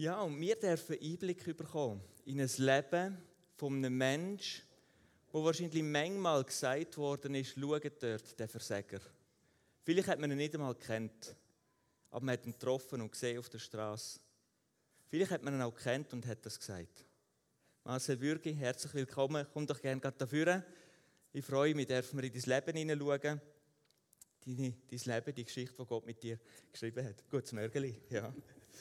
Ja, und wir dürfen Einblick bekommen in ein Leben von einem Menschen, wo wahrscheinlich manchmal gesagt worden ist, schaut dort, der Versager. Vielleicht hat man ihn nicht einmal gekannt, aber man hat ihn getroffen und gesehen auf der Straße. Vielleicht hat man ihn auch gekannt und hat das gesagt. Marcel Bürgi, herzlich willkommen. Komm doch gerne dafür. Ich freue mich, dürfen wir in dein Leben hineinschauen. Dein Leben, die Geschichte, die Gott mit dir geschrieben hat. Gutes Mörgeli, ja.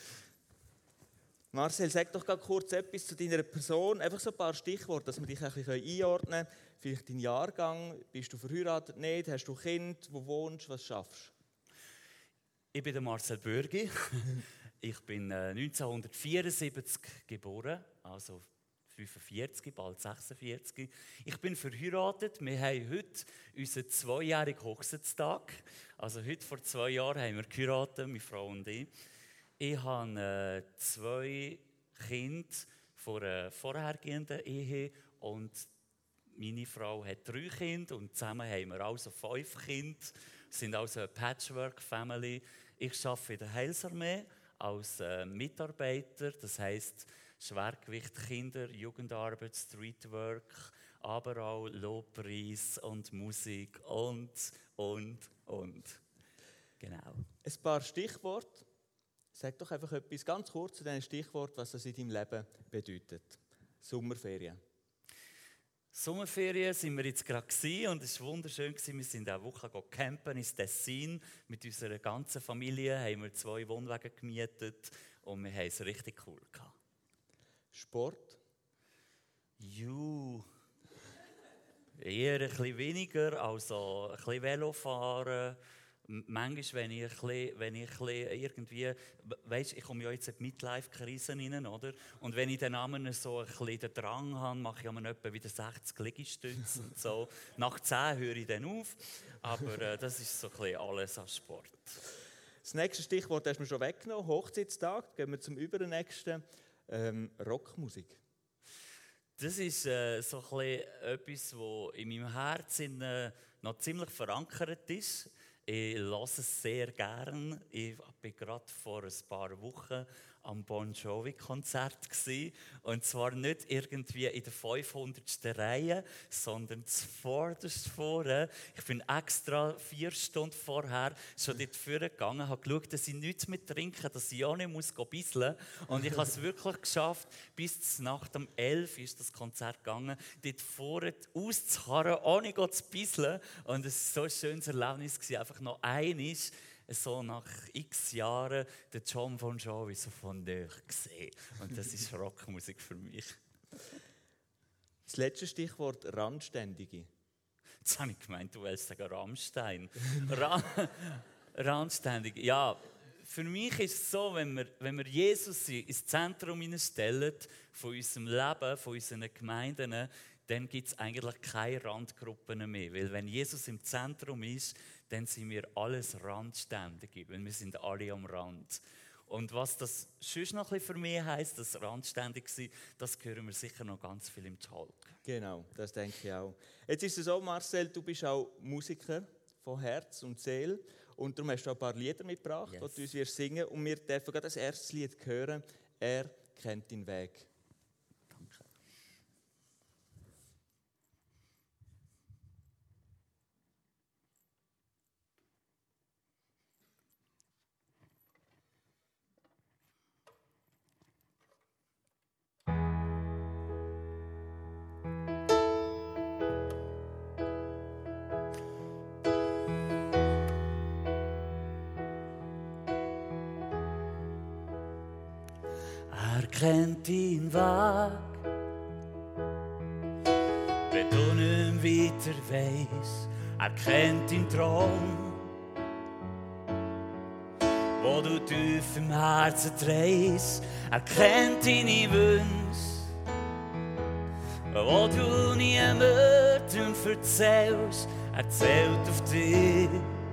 Marcel, sag doch ganz kurz etwas zu deiner Person. Einfach so ein paar Stichworte, dass wir dich ein bisschen einordnen können. Vielleicht deinen Jahrgang. Bist du verheiratet? Nicht? Hast du Kind? Wo wohnst du? Was schaffst du? Ich bin der Marcel Bürgi. Ich bin 1974 geboren, also 45, bald 46. Ich bin verheiratet. Wir haben heute unseren 2-jährigen Hochzeitstag. Also heute vor 2 Jahren haben wir geheiratet, meine Frau und ich. Ich habe 2 Kinder von einer vorhergehenden Ehe und meine Frau hat 3 Kinder und zusammen haben wir also 5 Kinder. Wir sind also eine Patchwork-Family. Ich arbeite in der Heilsarmee als Mitarbeiter, das heisst Schwergewicht Kinder, Jugendarbeit, Streetwork, aber auch Lobpreis und Musik und. Genau. Ein paar Stichworte. Sag doch einfach etwas ganz kurz zu diesen Stichworten, was das in deinem Leben bedeutet. Sommerferien. Sommerferien sind wir jetzt gerade und es war wunderschön. Wir sind eine Woche campen ins Tessin. Mit unserer ganzen Familie haben wir 2 Wohnwagen gemietet und wir haben es richtig cool gehabt. Sport? Eher ein bisschen weniger, also ein bisschen Velofahren. Manchmal, wenn ich irgendwie, weißt, ich komme ja jetzt in die Midlife-Krise rein, oder? Und wenn ich dann einmal so ein bisschen den Drang habe, mache ich einmal etwa wieder 60 Liegestütze und so. Nach 10 höre ich dann auf, aber das ist so ein bisschen alles an Sport. Das nächste Stichwort hast du mir schon weggenommen, Hochzeitstag. Gehen wir zum übernächsten, Rockmusik. Das ist so ein bisschen etwas, was in meinem Herzen noch ziemlich verankert ist. Ich höre es sehr gern. Ich war gerade vor ein paar Wochen am Bon Jovi-Konzert. Und zwar nicht irgendwie in der 500. Reihe, sondern zuvorderst vorne. Ich bin extra 4 Stunden vorher schon dort vorgegangen, habe geschaut, dass ich nichts mehr trinke, dass ich auch nicht bisseln muss. Und ich habe es wirklich geschafft, bis Nacht um 11 Uhr ist das Konzert gegangen, dort vorne auszuharren, ohne zu bisseln. Und es war so ein schönes Erlebnis, einfach noch einmal, so nach x Jahren, den John Bon Jovi so von dir gesehen. Und das ist Rockmusik für mich. Das letzte Stichwort, Randständige. Jetzt habe ich gemeint, du willst sagen Rammstein. Randständige, ja. Für mich ist es so, wenn wir Jesus ins Zentrum stellen, von unserem Leben, von unseren Gemeinden, dann gibt es eigentlich keine Randgruppen mehr. Weil wenn Jesus im Zentrum ist, dann sind wir alles Randständige, weil wir sind alle am Rand. Und was das sonst noch ein bisschen für mich heisst, das randständig sein, das hören wir sicher noch ganz viel im Talk. Genau, das denke ich auch. Jetzt ist es so, Marcel, du bist auch Musiker von Herz und Seele und darum hast du auch ein paar Lieder mitgebracht, yes, die du uns wirst singen, und wir dürfen gerade das erste Lied hören, «Er kennt den Weg». Danke. Er kennt den Weg, wenn du nicht weiter weisst. Er kennt den Traum, wo du tief im Herzen trägst. Er kennt deine Wünsche, wo du niemandem erzählst. Er zählt auf dich,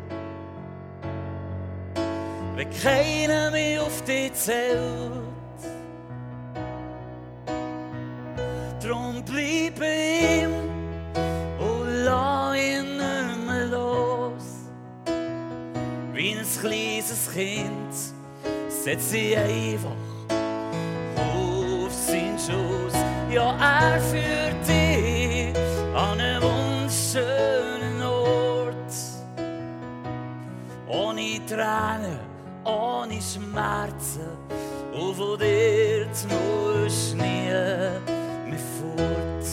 wenn keiner mehr auf dich zählt. Drum bleib bei ihm und lass ihn nicht mehr los. Wie ein kleines Kind setz dich einfach ja, er führt dich an einen wunderschönen Ort. Ohne Tränen, ohne Schmerzen, und von dir musst du nie mehr fort.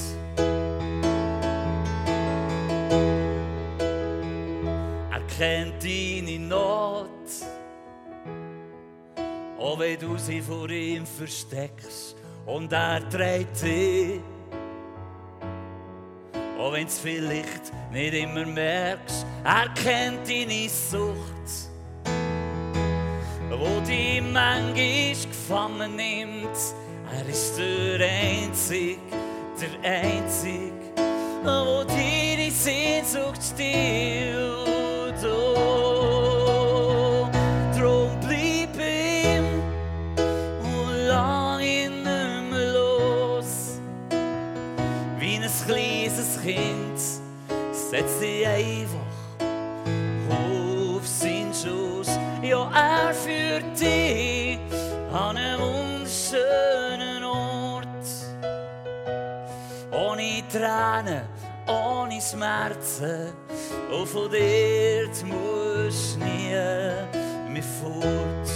Er kennt deine Not, auch wenn du sie vor ihm versteckst. Und er trägt dich, auch wenn du es vielleicht nicht immer merkst. Er kennt deine Sucht, wo die manchmal gefangen nimmt. Er ist der Einzige, wo deine Sehnsucht stillt. Oh, drum bleib ihm und lass ihn nicht mehr los. Wie ein kleines Kind setz dich einfach auf seinen Schoß. Ja, er führt dich an einen wunderschönen Ort. Ohne Tränen, ohne Schmerzen, und von dir musst du nie mehr fort.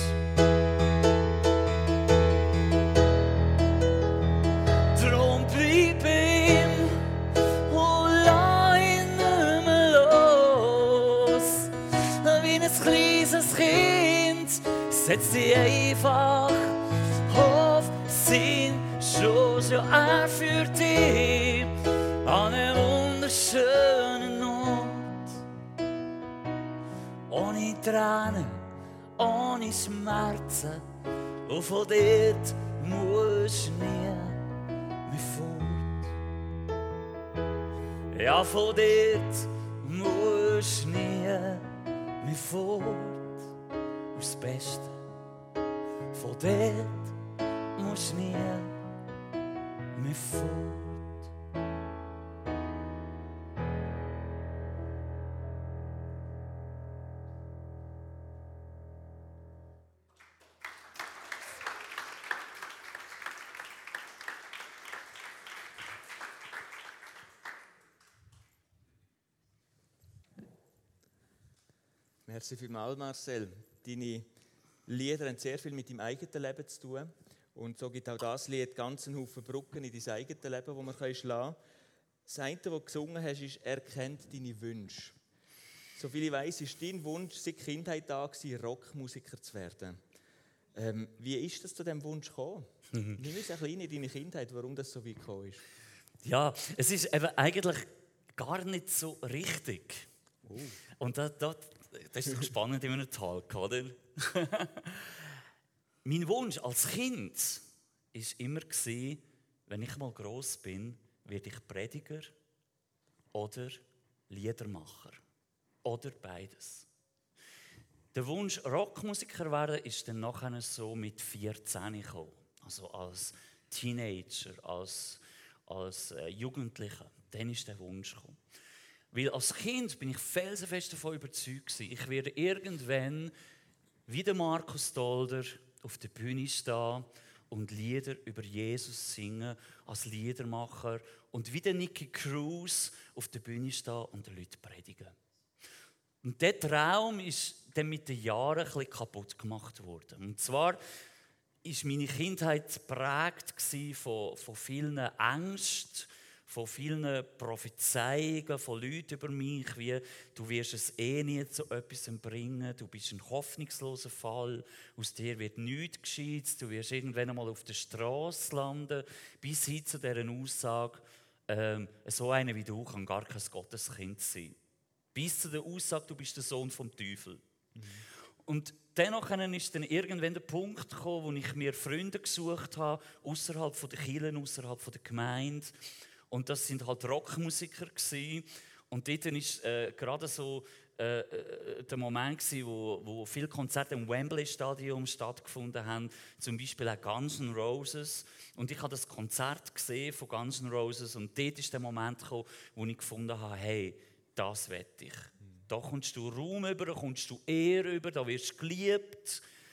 Drum bleib ihm und lass ihn nicht mehr los. Wie ein kleines Kind setz dich einfach auf seinen Schoß. Ja, er führt dich an einen wunderschönen Ort. Ohne Tränen, ohne Schmerzen, und von dort musst du nie mehr fort. Ja, von dort musst du nie mehr fort. Und das Beste, von dort musst du nie mehr fort. Merci vielmals, Marcel. Deine Lieder haben sehr viel mit deinem eigenen Leben zu tun. Und so gibt auch das Lied ganz einen Haufen Brücken in dein eigenes Leben, die man schlagen kann. Das eine, was du gesungen hast, ist «Er kennt deine Wünsche». Soviel ich weiss, ist dein Wunsch seit Kindheit da gewesen, Rockmusiker zu werden. Wie ist das zu diesem Wunsch gekommen? Nimm uns ein bisschen in deine Kindheit, warum das so weit gekommen ist. Ja, es ist eben eigentlich gar nicht so richtig. Oh. Und das ist doch spannend in einem Talk, oder? Mein Wunsch als Kind war immer, wenn ich mal gross bin, werde ich Prediger oder Liedermacher. Oder beides. Der Wunsch, Rockmusiker werden, ist dann nachher so mit 14 gekommen. Also als Teenager, als Jugendlicher. Dann ist der Wunsch gekommen. Weil als Kind bin ich felsenfest davon überzeugt, ich werde irgendwann wie der Markus Dolder auf der Bühne stehen und Lieder über Jesus singen als Liedermacher und wie der Nicky Cruz auf der Bühne stehen und den Leuten predigen. Und dieser Traum ist dann mit den Jahren ein bisschen kaputt gemacht worden. Und zwar war meine Kindheit geprägt von vielen Ängsten, von vielen Prophezeiungen von Leuten über mich, wie du wirst es nie zu etwas bringen, du bist ein hoffnungsloser Fall, aus dir wird nichts Gescheites, du wirst irgendwann einmal auf der Straße landen, bis hin zu dieser Aussage, so einer wie du kann gar kein Gotteskind sein. Bis zu der Aussage, du bist der Sohn vom Teufel. Mhm. Und dennoch ist dann irgendwann der Punkt gekommen, wo ich mir Freunde gesucht habe, außerhalb der Kirche, außerhalb der Gemeinde. Und das sind halt Rockmusiker gewesen. Und dort war gerade so der Moment gewesen, wo viele Konzerte im Wembley-Stadion stattgefunden haben. Zum Beispiel auch Guns N' Roses. Und ich habe das Konzert gesehen von Guns N' Roses. Und dort ist der Moment gekommen, wo ich gefunden habe, hey, das will ich. Da kommst du Ruhm über, da kommst du Ehre über, da wirst du geliebt.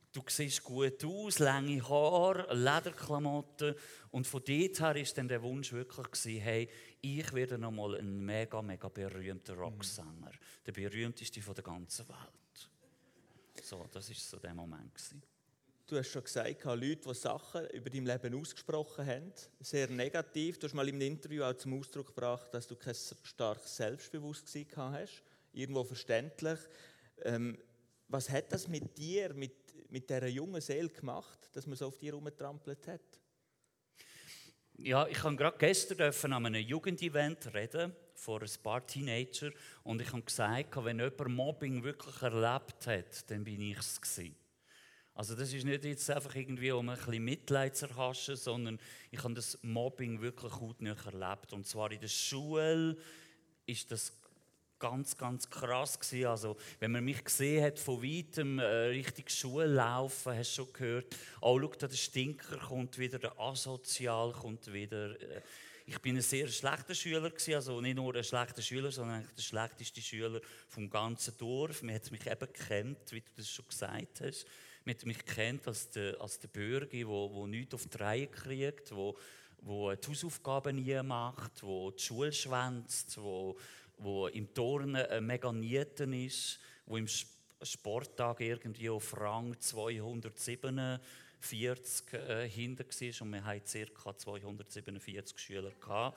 du siehst gut aus, lange Haare, Lederklamotten. Und von dort her war dann der Wunsch wirklich, hey, ich werde noch mal ein mega, mega berühmter Rocksänger. Der berühmteste von der ganzen Welt. So, das war so der Moment. Du hast schon gesagt, Leute, die Sachen über dein Leben ausgesprochen haben, sehr negativ. Du hast mal im Interview auch zum Ausdruck gebracht, dass du kein starkes Selbstbewusstsein hast. Irgendwo verständlich. Was hat das mit dir, mit dieser jungen Seele gemacht, dass man so auf dich herumgetrampelt hat? Ja, ich habe gerade gestern an einem Jugendevent reden vor ein paar Teenager und ich habe gesagt, wenn jemand Mobbing wirklich erlebt hat, dann bin ich es gewesen. Also das ist nicht jetzt einfach irgendwie, um ein bisschen Mitleid zu erhaschen, sondern ich habe das Mobbing wirklich hautnah erlebt. Und zwar in der Schule ist das ganz, ganz krass gewesen. Also wenn man mich gesehen hat von weitem Richtung Schule laufen, hast du schon gehört, oh, schau, der Stinker kommt wieder, der Asozial kommt wieder. Ich bin ein sehr schlechter Schüler gewesen, also nicht nur ein schlechter Schüler, sondern eigentlich der schlechteste Schüler vom ganzen Dorf. Man hat mich eben gekannt, wie du das schon gesagt hast. Man hat mich gekannt als der Bürger, der nichts auf die Reihe kriegt, der die Hausaufgaben nie macht, der die Schule schwänzt, der im Turnen mega Nieten ist, der im Sporttag irgendwie auf Rang 247 hinter war und wir hatten ca. 247 Schüler.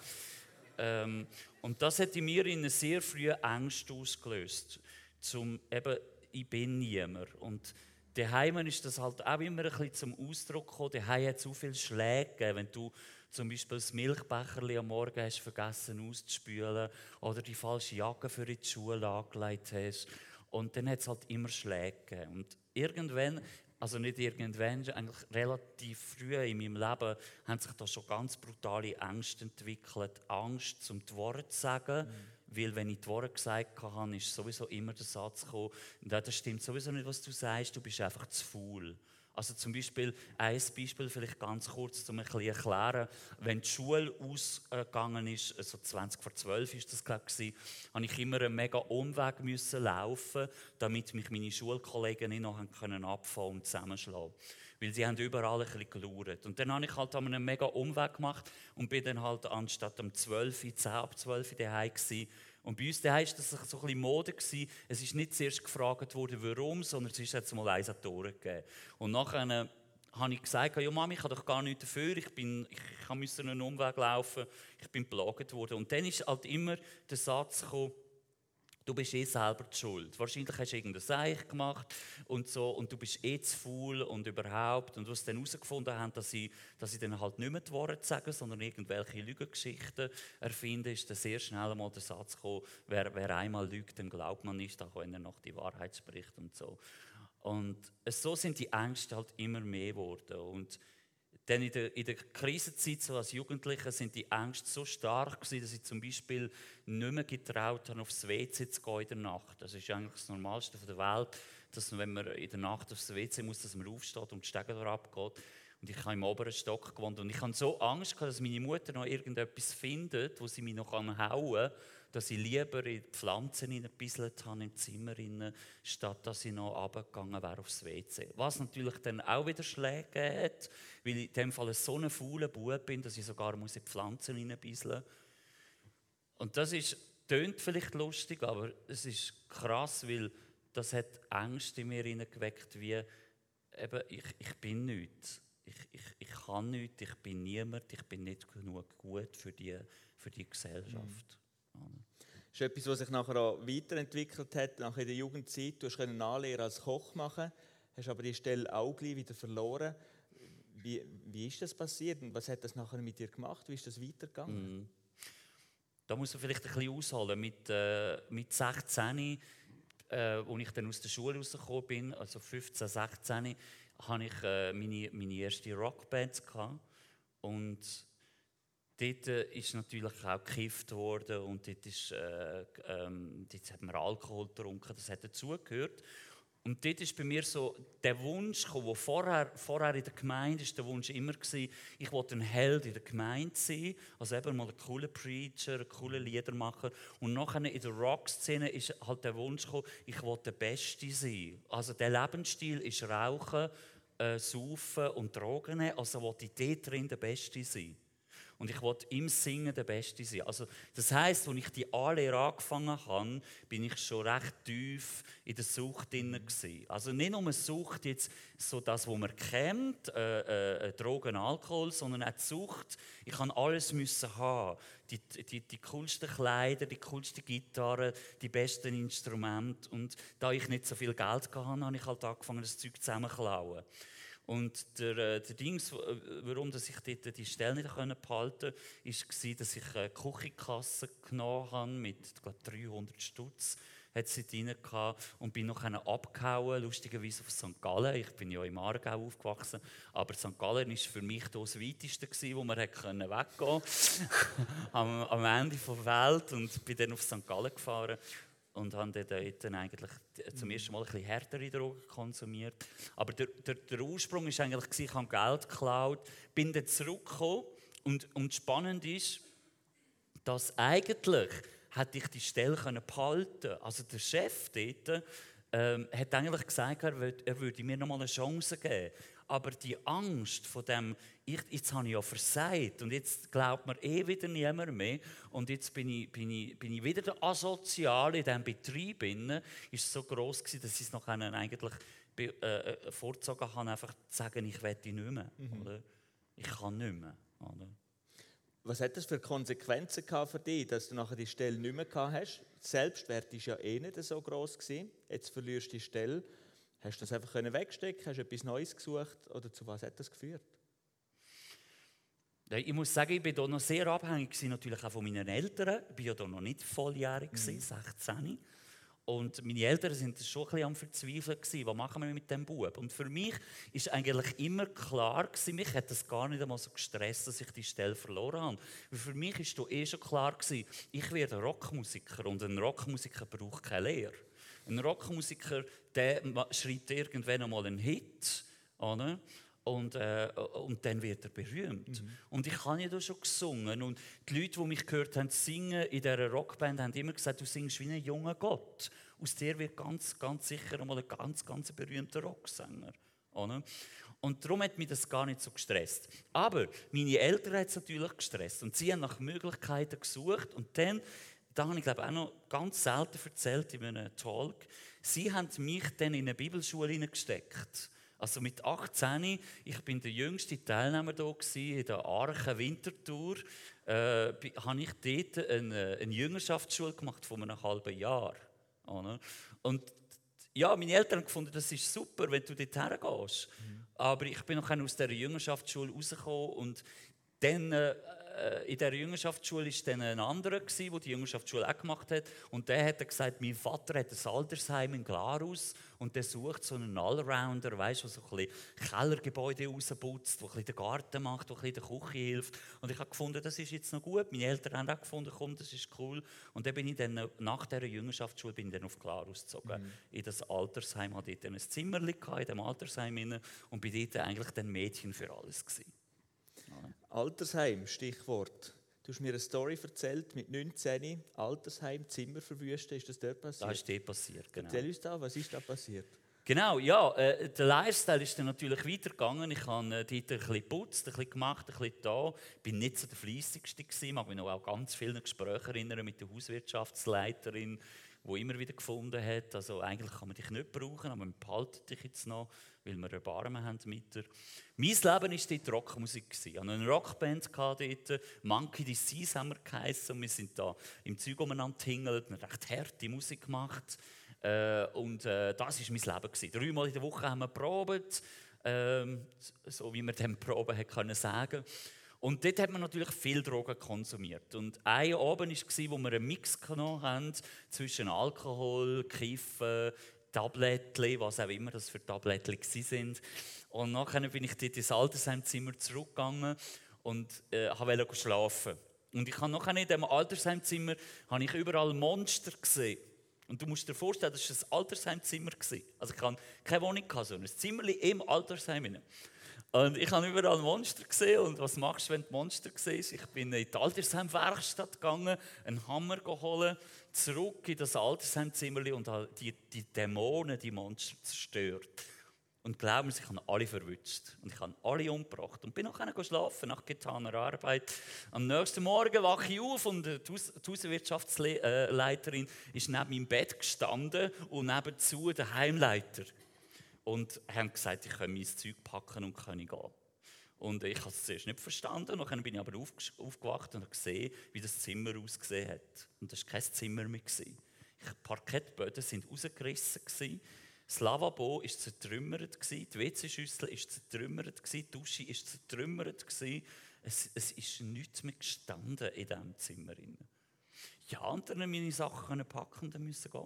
Und das hat in mir sehr früh Ängste ausgelöst, ich bin niemand. Und daheim ist das halt auch immer ein bisschen zum Ausdruck gekommen. Daheim hat es so viele Schläge gegeben, wenn du zum Beispiel das Milchbecherli am Morgen hast vergessen auszuspülen oder die falsche Jacke für die Schule angelegt hast. Und dann hat es halt immer Schläge gegeben. Und irgendwann, also nicht irgendwann, eigentlich relativ früh in meinem Leben, haben sich da schon ganz brutale Ängste entwickelt. Angst, um die Worte zu sagen. Weil wenn ich die Worte gesagt habe, ist sowieso immer der Satz gekommen, das stimmt sowieso nicht, was du sagst, du bist einfach zu faul. Also zum Beispiel, ein Beispiel vielleicht ganz kurz, um ein bisschen erklären. Wenn die Schule ausgegangen ist, also 20 vor 12 ist das glaube ich, habe ich immer einen mega Umweg müssen laufen, damit mich meine Schulkollegen nicht noch abfahren und zusammenschlagen. Weil sie haben überall ein bisschen geschaut. Und dann habe ich halt einen mega Umweg gemacht und bin dann halt anstatt um 10 ab 12 daheim gewesen. Und bei uns daheim war das so ein bisschen Mode gewesen. Es ist nicht zuerst gefragt worden, warum, sondern es ist jetzt mal eins an die Ohren gegeben. Und nachher habe ich gesagt, ja Mami, ich habe doch gar nichts dafür, ich musste einen Umweg laufen, ich bin geplagt worden. Und dann ist halt immer der Satz gekommen, du bist selber die Schuld. Wahrscheinlich hast du irgendein Seich gemacht und so und du bist zu faul und überhaupt. Und was sie dann herausgefunden haben, dass ich dann halt nicht mehr die Worte sage, sondern irgendwelche Lügengeschichten erfinde, ist dann sehr schnell einmal der Satz gekommen, wer einmal lügt, dann glaubt man nicht, auch wenn er noch die Wahrheit spricht und so. Und so sind die Ängste halt immer mehr geworden. Und dann in der Krisenzeit, so als Jugendlicher, sind die Ängste so stark gewesen, dass ich zum Beispiel nicht mehr getraut habe, aufs WC zu gehen in der Nacht. Das ist eigentlich das Normalste der Welt, dass wenn man in der Nacht aufs WC muss, dass man aufsteht und die Stege abgeht. Und ich habe im oberen Stock gewohnt und ich hatte so Angst, dass meine Mutter noch irgendetwas findet, wo sie mich noch hauen kann, dass ich lieber in die Pflanzen hineingebisselt habe im Zimmer, statt dass ich noch runtergegangen wäre aufs WC. Was natürlich dann auch wieder Schläge hat, weil ich in dem Fall so ein fauler Bub bin, dass ich sogar in die Pflanzen hineinbisseln muss. Und das tönt vielleicht lustig, aber es ist krass, weil das hat Ängste in mir hineingeweckt, wie eben, ich bin nichts. Ich kann nichts, ich bin niemand, ich bin nicht genug gut für die Gesellschaft. Das ist etwas, was sich nachher auch weiterentwickelt hat, nach der Jugendzeit. Du konntest Nachlehre als Koch machen, hast aber die Stelle auch gleich wieder verloren. Wie ist das passiert und was hat das nachher mit dir gemacht? Wie ist das weitergegangen? Da muss man vielleicht ein bisschen ausholen. Mit 16, als ich dann aus der Schule rausgekommen bin, also 15, 16, hatte ich meine erste Rockband gehabt. Und dort ist natürlich auch gekifft worden und dort hat man Alkohol getrunken, das hat dazugehört. Und dort ist bei mir so der Wunsch gekommen, der vorher in der Gemeinde ist der Wunsch immer gewesen, ich wollte ein Held in der Gemeinde sein, also eben mal ein cooler Preacher, ein cooler Liedermacher. Und nachher in der Rock-Szene ist halt der Wunsch gekommen, ich wollte der Beste sein. Also der Lebensstil ist Rauchen, Saufen und Drogen nehmen, also wollte ich dort drin der Beste sein. Und ich wollte im Singen der Beste sein. Also, das heisst, als ich die Anlehre angefangen habe, bin ich schon recht tief in der Sucht drin gewesen. Also nicht nur eine Sucht, jetzt so das, was man kennt, Drogen, Alkohol, sondern auch die Sucht. Ich musste alles haben. Die coolsten Kleider, die coolste Gitarre, die besten Instrumente. Und da ich nicht so viel Geld hatte, habe ich halt angefangen, das Zeug zusammenzuklauen. Und der Dings, warum ich dort die Stelle nicht behalten konnte, war, dass ich eine Küchenkasse genommen habe mit 300 Stutz. Hat sie drin gehabt und bin noch abgehauen, lustigerweise auf St. Gallen. Ich bin ja im Aargau aufgewachsen, aber St. Gallen war für mich das Weiteste, wo man weggehen konnte. am Ende der Welt und bin dann auf St. Gallen gefahren. Und habe dann eigentlich zum ersten Mal ein bisschen härtere Drogen konsumiert. Aber der Ursprung war eigentlich, ich habe Geld geklaut, bin dann zurückgekommen. Und spannend ist, dass eigentlich hätte ich die Stelle behalten können. Also der Chef dort hat eigentlich gesagt, er würde mir noch mal eine Chance geben. Aber die Angst vor dem, jetzt habe ich ja versagt und jetzt glaubt mir wieder niemand mehr und jetzt bin ich wieder der Asoziale in diesem Betrieb, ist so gross gewesen, dass ich es noch eigentlich vorgezogen habe, einfach zu sagen, ich will nicht mehr. Oder? Ich kann nicht mehr. Oder? Was hat das für Konsequenzen für dich, dass du nachher die Stelle nicht mehr gehabt hast? Der Selbstwert war ja eh nicht so gross gewesen. Jetzt verlierst du die Stelle. Hast du das einfach wegstecken? Hast du etwas Neues gesucht? Oder zu was hat das geführt? Ja, ich muss sagen, ich war da noch sehr abhängig, natürlich auch von meinen Eltern. Ich war ja da noch nicht volljährig, 16. Und meine Eltern waren schon ein bisschen am Verzweifeln. Was machen wir mit diesem Bub? Und für mich war eigentlich immer klar, mich hat das gar nicht einmal so gestresst, dass ich die Stelle verloren habe. Weil für mich war schon klar, ich werde Rockmusiker und ein Rockmusiker braucht keine Lehre. Ein Rockmusiker, der schreibt irgendwann einmal einen Hit, oder? Und dann wird er berühmt. Und ich habe ja da schon gesungen. Und die Leute, die mich gehört haben singen in dieser Rockband, haben immer gesagt, du singst wie ein junger Gott. Aus dir wird ganz, ganz sicher einmal ein ganz, ganz berühmter Rocksänger. Oder? Und darum hat mich das gar nicht so gestresst. Aber meine Eltern hat es natürlich gestresst. Und sie haben nach Möglichkeiten gesucht. Und dann, da habe ich glaube auch noch ganz selten erzählt in einem Talk, sie haben mich dann in eine Bibelschule hineingesteckt. Also mit 18, ich bin der jüngste Teilnehmer da gewesen, in der Arche Winterthur, habe ich dort eine Jüngerschaftsschule gemacht von einem halben Jahr. Und ja, meine Eltern haben gefunden, das ist super, wenn du dort hergehst. Aber ich bin noch aus dieser Jüngerschaftsschule rausgekommen und dann in dieser Jüngerschaftsschule war dann ein anderer, der die Jüngerschaftsschule auch gemacht hat. Und der hat gesagt, mein Vater hat ein Altersheim in Glarus und der sucht so einen Allrounder, weißt, der so ein bisschen Kellergebäude rausputzt, der ein bisschen den Garten macht, der ein bisschen der Küche hilft. Und ich habe gefunden, das ist jetzt noch gut. Meine Eltern haben auch gefunden, komm, das ist cool. Und dann bin ich dann, nach dieser Jüngerschaftsschule bin ich dann auf Glarus gezogen. In das Altersheim, hatte ich dann ein Zimmerchen in dem Altersheim und bin dort eigentlich dann Mädchen für alles gewesen. Altersheim, Stichwort. Du hast mir eine Story erzählt mit 19, Altersheim, Zimmer verwüsten. Ist das dort passiert? Das ist dort passiert, genau. Erzähl uns da, was ist da passiert? Genau, ja. Der Lifestyle ist dann natürlich weitergegangen. Ich habe dort ein bisschen geputzt, ein bisschen gemacht, ein bisschen da. Ich war nicht so der Fleissigste gewesen. Ich mag mich noch an ganz viele Gespräche erinnern mit der Hauswirtschaftsleiterin, die immer wieder gefunden hat, also eigentlich kann man dich nicht brauchen, aber man behaltet dich jetzt noch, weil wir Erbarmen haben mit dir. Mein Leben war dort Rockmusik. Ich hatte eine Rockband dort, Monkey D.C. haben wir geheissen. Wir sind da im Zeug umeinander gehingelt, eine recht harte Musik gemacht. Und das war mein Leben. 3-mal in der Woche haben wir geprobt, so wie man dem Proben hat können sagen. Und dort hat man natürlich viel Drogen konsumiert. Und ein Abend war, wo wir einen Mix genommen haben zwischen Alkohol, Kiffen, Tablettchen, was auch immer das für Tablettchen waren. Und nachher bin ich dort ins Altersheimzimmer zurückgegangen und wollte schlafen. Und ich habe nachher in diesem Altersheimzimmer überall Monster gesehen. Und du musst dir vorstellen, das war ein Altersheimzimmer. Also ich hatte keine Wohnung, sondern ein Zimmer im Altersheim. Und ich habe überall Monster gesehen. Und was machst du, wenn du Monster siehst? Ich bin in die Altersheimwerkstatt gegangen, einen Hammer geholt, zurück in das Altersheimzimmer und habe die Dämonen, die Monster zerstört. Und glauben Sie, ich habe alle verwünscht. Und ich habe alle umgebracht. Und bin nachher schlafen, nach getaner Arbeit. Am nächsten Morgen wache ich auf und die Hauswirtschaftsleiterin ist neben meinem Bett gestanden und nebenzu der Heimleiter. Und haben gesagt, ich kann mein Zeug packen und kann gehen. Und ich habe es zuerst nicht verstanden. Dann bin ich aber aufgewacht und habe gesehen, wie das Zimmer ausgesehen hat. Und das war kein Zimmer mehr. Die Parkettböden waren rausgerissen. Das Lavabo war zertrümmert, die WC-Schüssel war zertrümmert, die Dusche war zertrümmert. Es ist nichts mehr gestanden in diesem Zimmer. Ja, und dann meine Sachen packen und dann müssen gehen.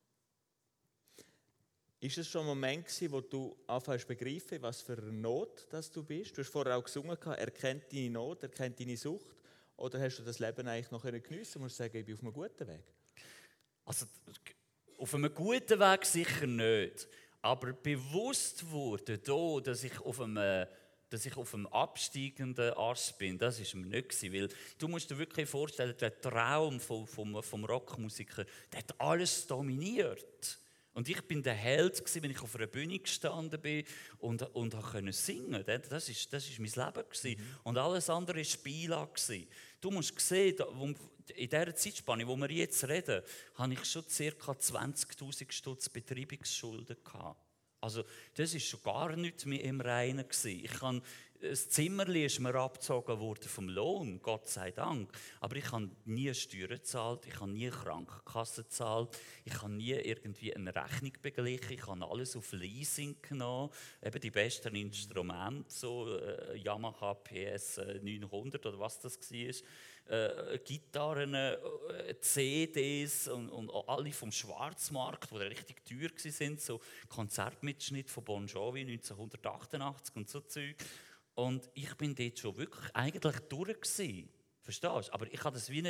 Ist es schon ein Moment gewesen, wo du anfängst zu begreifen, was für eine Not dass du bist? Du hast vorher auch gesungen, erkennt deine Not, erkennt deine Sucht. Oder hast du das Leben eigentlich noch geniessen und musst sagen, ich bin auf einem guten Weg? Also, auf einem guten Weg sicher nicht. Aber bewusst wurde da, dass ich auf einem absteigenden Ast bin, das war mir nicht gewesen, weil du musst dir wirklich vorstellen, der Traum vom Rockmusiker, der hat alles dominiert. Und ich bin der Held gewesen, wenn ich auf einer Bühne gestanden bin und konnte singen. Das ist mein Leben gewesen. Und alles andere war Spielage gewesen. Du musst sehen, in dieser Zeitspanne, wo wir jetzt reden, hatte ich schon ca. 20'000 Stutz Betreibungsschulden gehabt. Also das war schon gar nicht mehr im Reinen gewesen. Das Zimmerli ist mir abgezogen worden vom Lohn, Gott sei Dank. Aber ich habe nie Steuern gezahlt, ich habe nie Krankenkasse gezahlt, ich habe nie irgendwie eine Rechnung beglichen, ich habe alles auf Leasing genommen, eben die besten Instrumente, so Yamaha PS 900 oder was das war. Gitarren, CDs und alle vom Schwarzmarkt, die richtig teuer waren, so Konzertmitschnitt von Bon Jovi 1988 und so Zeug. Und ich bin dort schon wirklich eigentlich durch gewesen. Verstehst du? Aber ich habe das wie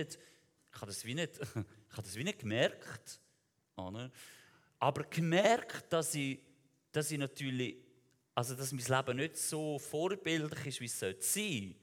nicht gemerkt. Oder? Aber gemerkt, dass natürlich, also dass mein Leben nicht so vorbildlich ist, wie es sein sollte.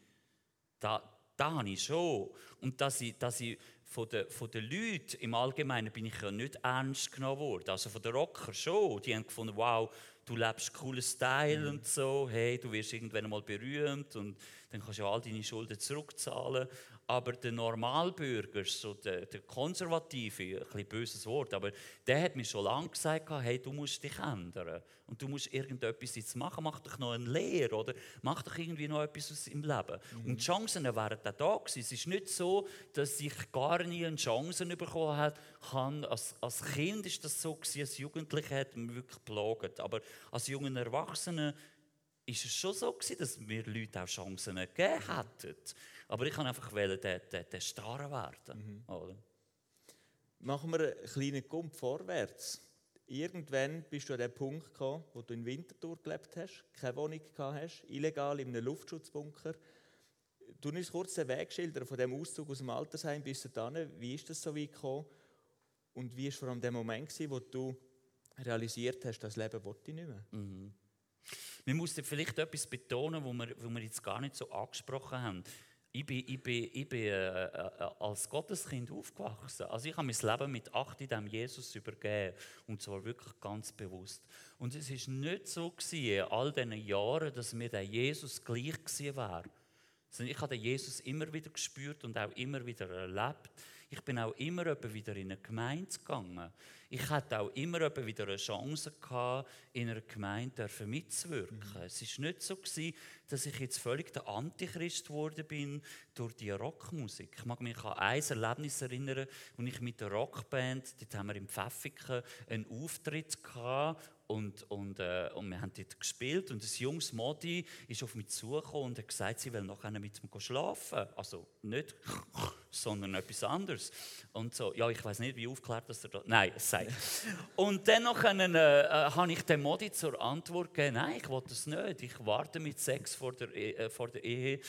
Da habe ich schon. Und dass ich von den Leuten im Allgemeinen bin ich ja nicht ernst genommen worden. Also von den Rockern schon. Die haben gefunden, wow, du lebst coolen Style und so. Hey, du wirst irgendwann mal berühmt und dann kannst du ja all deine Schulden zurückzahlen. Aber der Normalbürger, so der Konservative, ein bisschen böses Wort, aber der hat mir schon lange gesagt, hey, du musst dich ändern. Und du musst irgendetwas jetzt machen. Mach doch noch eine Lehre oder mach doch irgendwie noch etwas aus im Leben. Und die Chancen wären auch da gewesen. Es ist nicht so, dass ich gar nie eine Chance bekommen habe. Als Kind war das so gewesen, als Jugendlicher hat mich wirklich geplagt. Aber als junger Erwachsener ist es schon so gewesen, dass mir Leute auch Chancen gegeben hätten. Aber ich kann einfach der Starre werden. Oder? Machen wir einen kleinen Gump vorwärts. Irgendwann bist du an den Punkt gekommen, wo du in Winterthur gelebt hast, keine Wohnung gehabt hast, illegal in einem Luftschutzbunker. Du uns kurz den Weg schildern von dem Auszug aus dem Altersheim bis dahin. Wie ist das so weit gekommen? Und wie war vor allem der Moment, wo du realisiert hast, das Leben will ich nicht mehr? Wir müssen vielleicht etwas betonen, wo wir jetzt gar nicht so angesprochen haben. Ich bin als Gotteskind aufgewachsen. Also ich habe mein Leben mit 8 dem Jesus übergeben. Und zwar wirklich ganz bewusst. Und es war nicht so in all diesen Jahren, dass mir der Jesus gleich gewesen wäre. Sondern ich habe den Jesus immer wieder gespürt und auch immer wieder erlebt. Ich bin auch immer wieder in eine Gemeinde gegangen. Ich hatte auch immer wieder eine Chance gehabt, in einer Gemeinde mitzuwirken. Es war nicht so, dass ich jetzt völlig der Antichrist geworden bin durch die Rockmusik. Ich mag mich an ein Erlebnis erinnern, als ich mit der Rockband, dort haben wir im Pfäffiken einen Auftritt gehabt. Und wir haben dort gespielt und ein junges Modi ist auf mich zugekommen und hat gesagt, sie will nachher mit mir schlafen. Also nicht, sondern etwas anderes. Und so, ja, ich weiß nicht, wie aufgeklärt dass er da... Nein, es sagt. Und dann habe ich dem Modi zur Antwort gegeben, nein, ich will das nicht. Ich warte mit Sex vor der Ehe.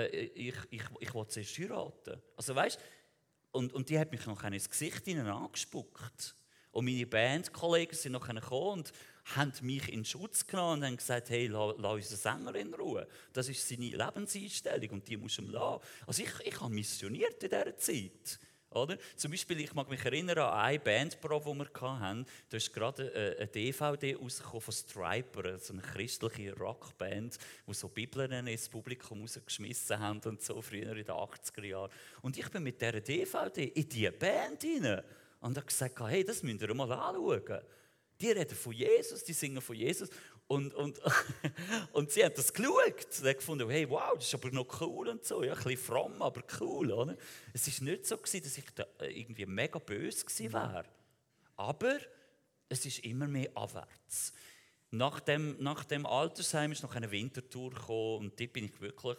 Ich will zuerst heiraten. Also weißt, und die hat mich noch ins Gesicht angespuckt. Und meine Bandkollegen sind noch gekommen und haben mich in Schutz genommen und haben gesagt, hey, lass unseren Sänger in Ruhe. Das ist seine Lebenseinstellung und die musst du ihm lassen. Also ich habe missioniert in dieser Zeit. Oder? Zum Beispiel, ich mag mich erinnern an eine Bandprobe, die wir hatten. Da ist gerade eine DVD rausgekommen von Stryper, so eine christliche Rockband, die so Bibeln ins Publikum rausgeschmissen haben und so, früher in den 80er Jahren. Und ich bin mit dieser DVD in diese Band rein und habe gesagt, hey, das müsst ihr mal anschauen. Die reden von Jesus, die singen von Jesus. Und sie haben das geschaut. Sie haben gefunden, hey, wow, das ist aber noch cool und so. Ja, ein bisschen fromm, aber cool. Oder? Es war nicht so, dass ich da irgendwie mega böse wäre. Aber es ist immer mehr abwärts. Nach dem Altersheim ist noch eine Wintertour gekommen und dort bin ich wirklich...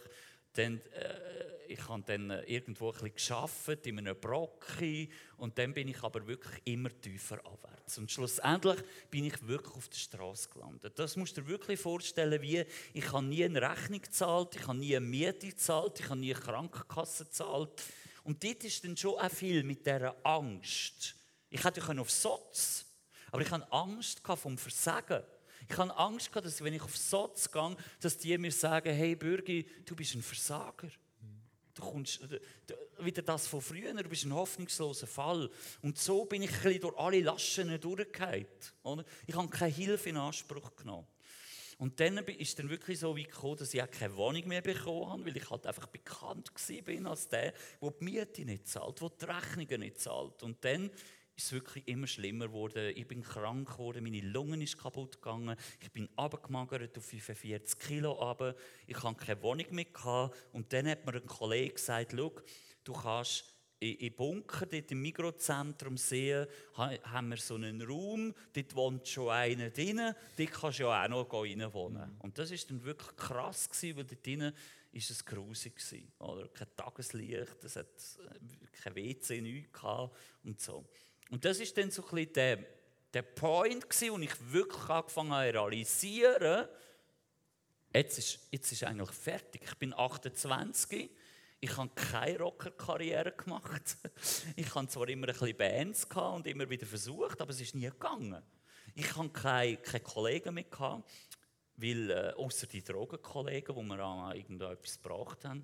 ich habe dann irgendwo ein bisschen gearbeitet, in einem Brocki und dann bin ich aber wirklich immer tiefer abwärts. Und schlussendlich bin ich wirklich auf der Straße gelandet. Das musst du dir wirklich vorstellen, wie ich habe nie eine Rechnung gezahlt, ich habe nie eine Miete gezahlt, ich habe nie eine Krankenkasse gezahlt. Und dort ist dann schon auch viel mit dieser Angst. Ich hätte ja auf Soz, aber ich hatte Angst vom Versagen. Ich hatte Angst, dass wenn ich auf Soz gehe, dass die mir sagen, hey Bürgi, du bist ein Versager. Du kommst wieder das von früher, du bist ein hoffnungsloser Fall. Und so bin ich ein bisschen durch alle Laschen durchgefallen. Ich habe keine Hilfe in Anspruch genommen. Und dann ist dann wirklich so weit gekommen, dass ich auch keine Wohnung mehr bekommen habe, weil ich halt einfach bekannt war als der die Miete nicht zahlt, der die Rechnungen nicht zahlt. Und dann ist es wirklich immer schlimmer geworden. Ich bin krank geworden, meine Lunge ist kaputt gegangen, ich bin runtergemagert auf 45 Kilo runter, ich hatte keine Wohnung mehr gehabt. Und dann hat mir ein Kollege gesagt, schau, du kannst in Bunker, dort im Mikrozentrum sehen, haben wir so einen Raum, dort wohnt schon einer drin, dort kannst du ja auch noch rein wohnen. Und das war dann wirklich krass, weil dort drin war es grusig. Oder? Kein Tageslicht, es hat kein WC, nichts gehabt und so. Und das war dann so ein bisschen der Point, wo ich wirklich angefangen habe zu realisieren, jetzt ist eigentlich fertig. Ich bin 28, ich habe keine Rocker-Karriere gemacht. Ich hatte zwar immer ein bisschen Bands und immer wieder versucht, aber es ist nie gegangen. Ich hatte keine Kollegen mehr, weil, ausser die Drogenkollegen, die mir an irgendetwas gebracht haben.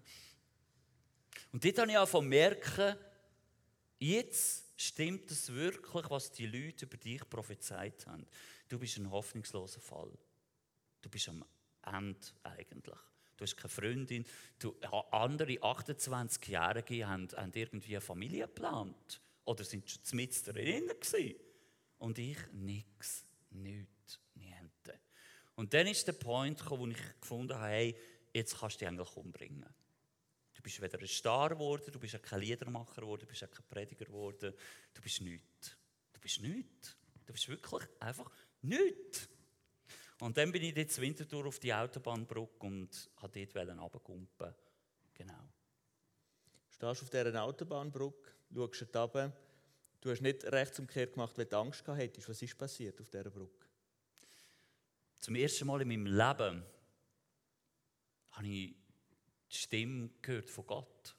Und dort habe ich angefangen zu merken, jetzt stimmt es wirklich, was die Leute über dich prophezeit haben. Du bist ein hoffnungsloser Fall. Du bist am Ende eigentlich. Du hast keine Freundin. Andere 28-Jährige haben irgendwie eine Familie geplant. Oder sind schon mitten drin gewesen. Und ich nichts, nichts, niente. Und dann ist der Point gekommen, wo ich gefunden habe, hey, jetzt kannst du dich eigentlich umbringen. Du bist weder ein Star geworden, du bist auch kein Liedermacher geworden, du bist auch kein Prediger geworden. Du bist nichts. Du bist nichts. Du bist wirklich einfach nichts. Und dann bin ich jetzt Winterthur auf die Autobahnbrücke und wollte dort runterkumpen. Genau. Du stehst auf dieser Autobahnbrücke, schaust runter. Du hast nicht rechtsumkehrt gemacht, weil du Angst gehabt hättest. Was ist passiert auf dieser Brücke? Zum ersten Mal in meinem Leben habe ich die Stimme gehört von Gott.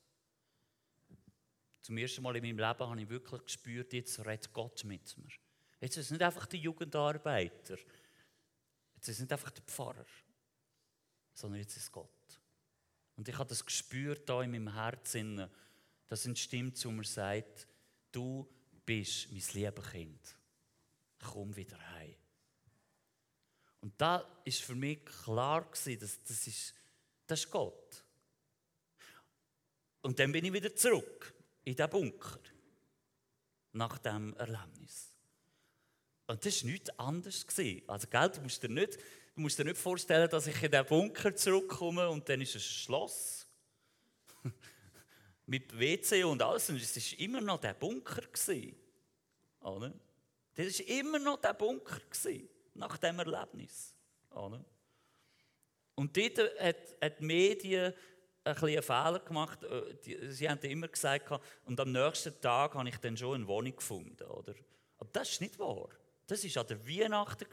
Zum ersten Mal in meinem Leben habe ich wirklich gespürt, jetzt redet Gott mit mir. Jetzt ist es nicht einfach der Jugendarbeiter. Jetzt ist es nicht einfach der Pfarrer. Sondern jetzt ist es Gott. Und ich habe das gespürt da in meinem Herzen, dass eine Stimme zu mir sagt, du bist mein liebes Kind. Komm wieder heim. Und da war für mich klar, dass das ist Gott. Und dann bin ich wieder zurück in den Bunker. Nach diesem Erlebnis. Und das war nichts anderes. Also, gell, du musst dir nicht vorstellen, dass ich in den Bunker zurückkomme und dann ist es ein Schloss. Mit WC und alles. Und es war immer noch der Bunker. Oder? Das war immer noch der Bunker nach diesem Erlebnis. Oder? Und dort hat die Medien ein bisschen einen Fehler gemacht. Sie haben immer gesagt, und am nächsten Tag habe ich dann schon eine Wohnung gefunden. Oder? Aber das ist nicht wahr. Das war an der Weihnachten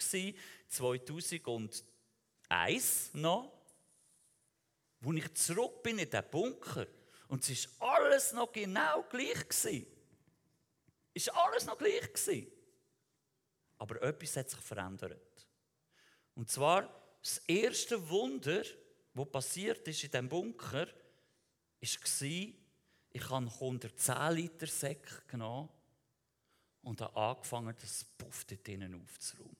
2001 noch, wo ich zurück bin in den Bunker. Und es war alles noch genau gleich. Es war alles noch gleich. Aber etwas hat sich verändert. Und zwar, das erste Wunder, das passiert ist in diesem Bunker, war, ich habe 110 Liter Säcke genommen und habe angefangen, das Puff dort drinnen aufzuräumen.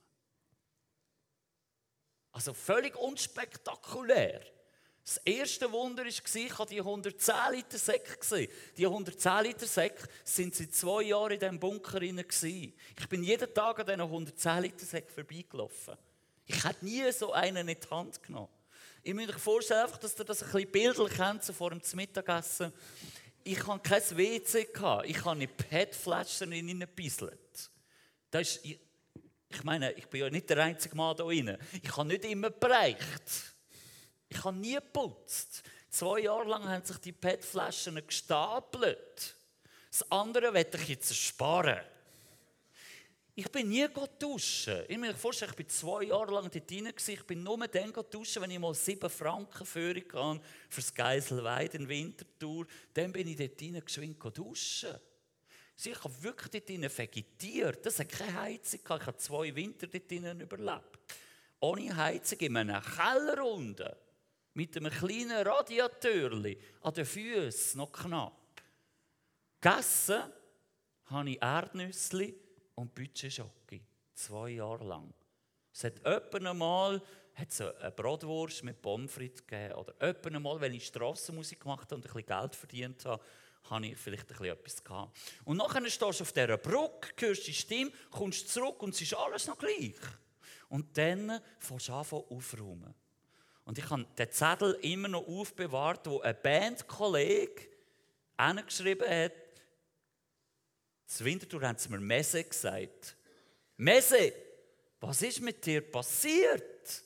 Also völlig unspektakulär. Das erste Wunder war, ich habe die 110 Liter Säcke gesehen. Die 110 Liter Säcke sind seit 2 Jahren in diesem Bunker drin. Ich bin jeden Tag an diesen 110 Liter Säcken vorbeigelaufen. Ich hätte nie so einen in die Hand genommen. Ich muss euch vorstellen, einfach, dass ihr das ein bisschen bildlich kennt, so vor dem Mittagessen. Ich hatte kein WC. Ich habe in PET-Flaschen hineingebisselt. Ich meine, ich bin ja nicht der einzige Mann hier drin. Ich habe nicht immer bereicht. Ich habe nie geputzt. 2 Jahre lang haben sich die PET-Flaschen gestapelt. Das andere werde ich jetzt sparen. Ich bin nie duschen. Ich muss mir vorstellen, ich bin 2 Jahre lang dort rein. Ich bin nur dann duschen, wenn ich mal 7 Franken führen kann für das Geiselweid in Winterthur. Dann bin ich dort rein geschwind duschen. Ich habe wirklich dort drinnen vegetiert. Das hat keine Heizung. Ich habe 2 Winter dort drinnen überlebt. Ohne Heizung in einem Keller unten. Mit einem kleinen Radiateur an den Füßen, noch knapp. Gegessen habe ich Erdnüsse und Bütschenschocke. 2 Jahre lang. Es hat etwa einmal eine Bratwurst mit Pommes frites gegeben. Oder etwa einmal, wenn ich Strassenmusik gemacht habe und ein bisschen Geld verdient habe, habe ich vielleicht ein bisschen etwas gehabt. Und nachher stehst du auf dieser Brücke, hörst die Stimme, kommst zurück und es ist alles noch gleich. Und dann fängst du an aufräumen. Und ich habe den Zettel immer noch aufbewahrt, wo ein Bandkollege hingeschrieben hat, zur Winterthur haben sie mir Messe gesagt. Messe, was ist mit dir passiert?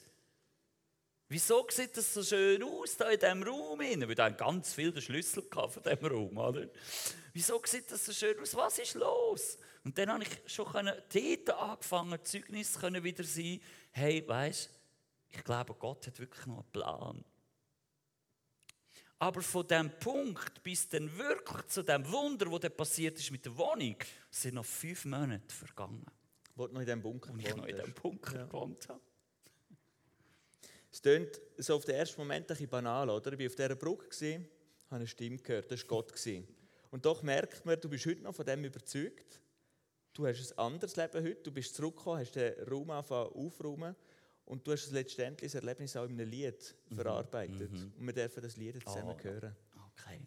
Wieso sieht das so schön aus da in diesem Raum? Weil da haben ganz viele den Schlüssel von diesem Raum. Oder? Wieso sieht das so schön aus? Was ist los? Und dann habe ich schon dort angefangen, Zeugnis wieder sein. Hey, weisst, ich glaube, Gott hat wirklich noch einen Plan. Aber von diesem Punkt bis dann wirklich zu dem Wunder, das dann passiert ist mit der Wohnung, sind noch 5 Monate vergangen. Wo du noch in diesem Bunker gewohnt habe. Es klingt so auf den ersten Moment ein bisschen banal, oder? Ich war auf dieser Brücke, habe eine Stimme gehört, das war Gott. Und doch merkt man, du bist heute noch von dem überzeugt. Du hast ein anderes Leben heute, du bist zurückgekommen, hast den Raum angefangen aufzuräumen und du hast letztendlich das Erlebnis auch in einem Lied verarbeitet. Und wir dürfen das Lied jetzt zusammen hören. Okay.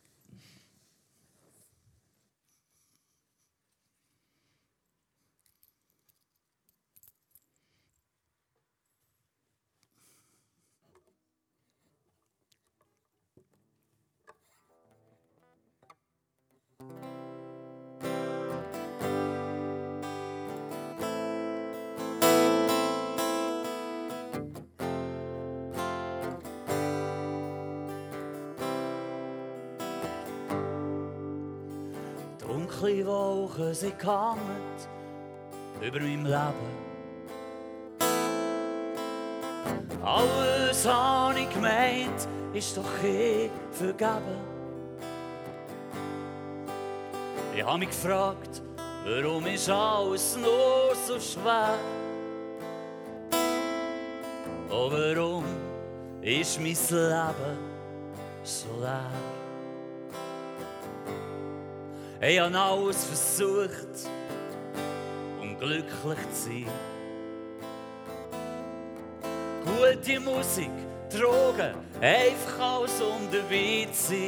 Dunkle Wolken sind gehangen über meinem Leben. Alles habe ich gemeint, ist doch vergeben. Ich habe mich gefragt, warum ist alles nur so schwer? Oh, warum ist mein Leben so leer? Ich habe alles versucht, um glücklich zu sein. Gute Musik, Drogen, einfach alles um dabei zu sein.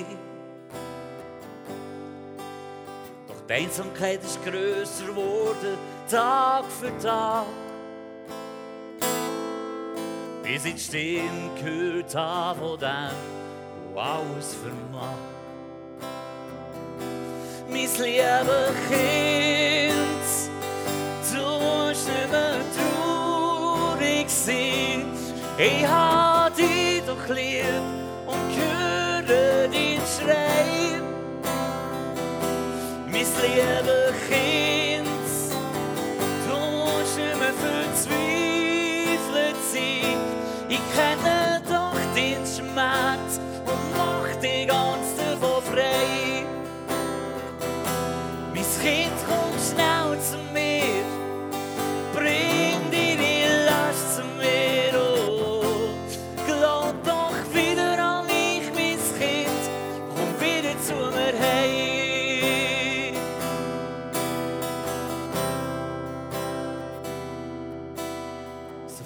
Doch die Einsamkeit ist grösser geworden, Tag für Tag. Bis ich die Stimme gehört habe, von dem, wo alles vermag. Mein liebes Kind, du musst nicht mehr traurig sein. Ich habe dich doch lieb und höre deinen Schrei. Mein liebes Kind, du musst nicht mehr verzweifelt sein. Ich kenne doch deinen Schmerz und mach dich ganz davon frei. Mein Kind, komm schnell zu mir,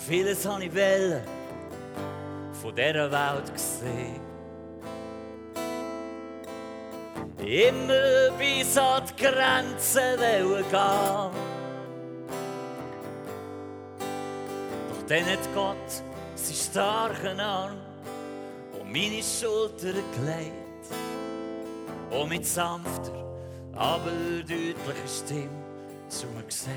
Vieles habe ich von dieser Welt gesehen. Immer bis an die Grenzen gehen. Doch dann hat Gott seinen starken Arm um meine Schulter gelegt und mit sanfter, aber deutlicher Stimme zu mir gesagt: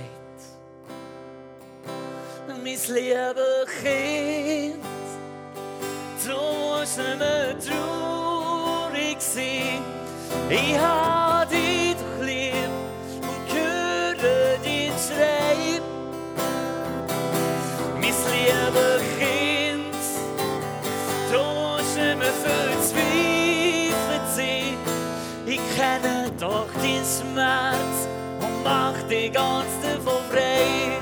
Mein liebes Kind, du musst nicht mehr traurig sein. Ich habe dich doch lieb und höre deinen Schrei. Mein liebes Kind, du musst nicht mehr verzweifelt sein. Ich kenne doch deinen Schmerz und mach dich ganz davon frei.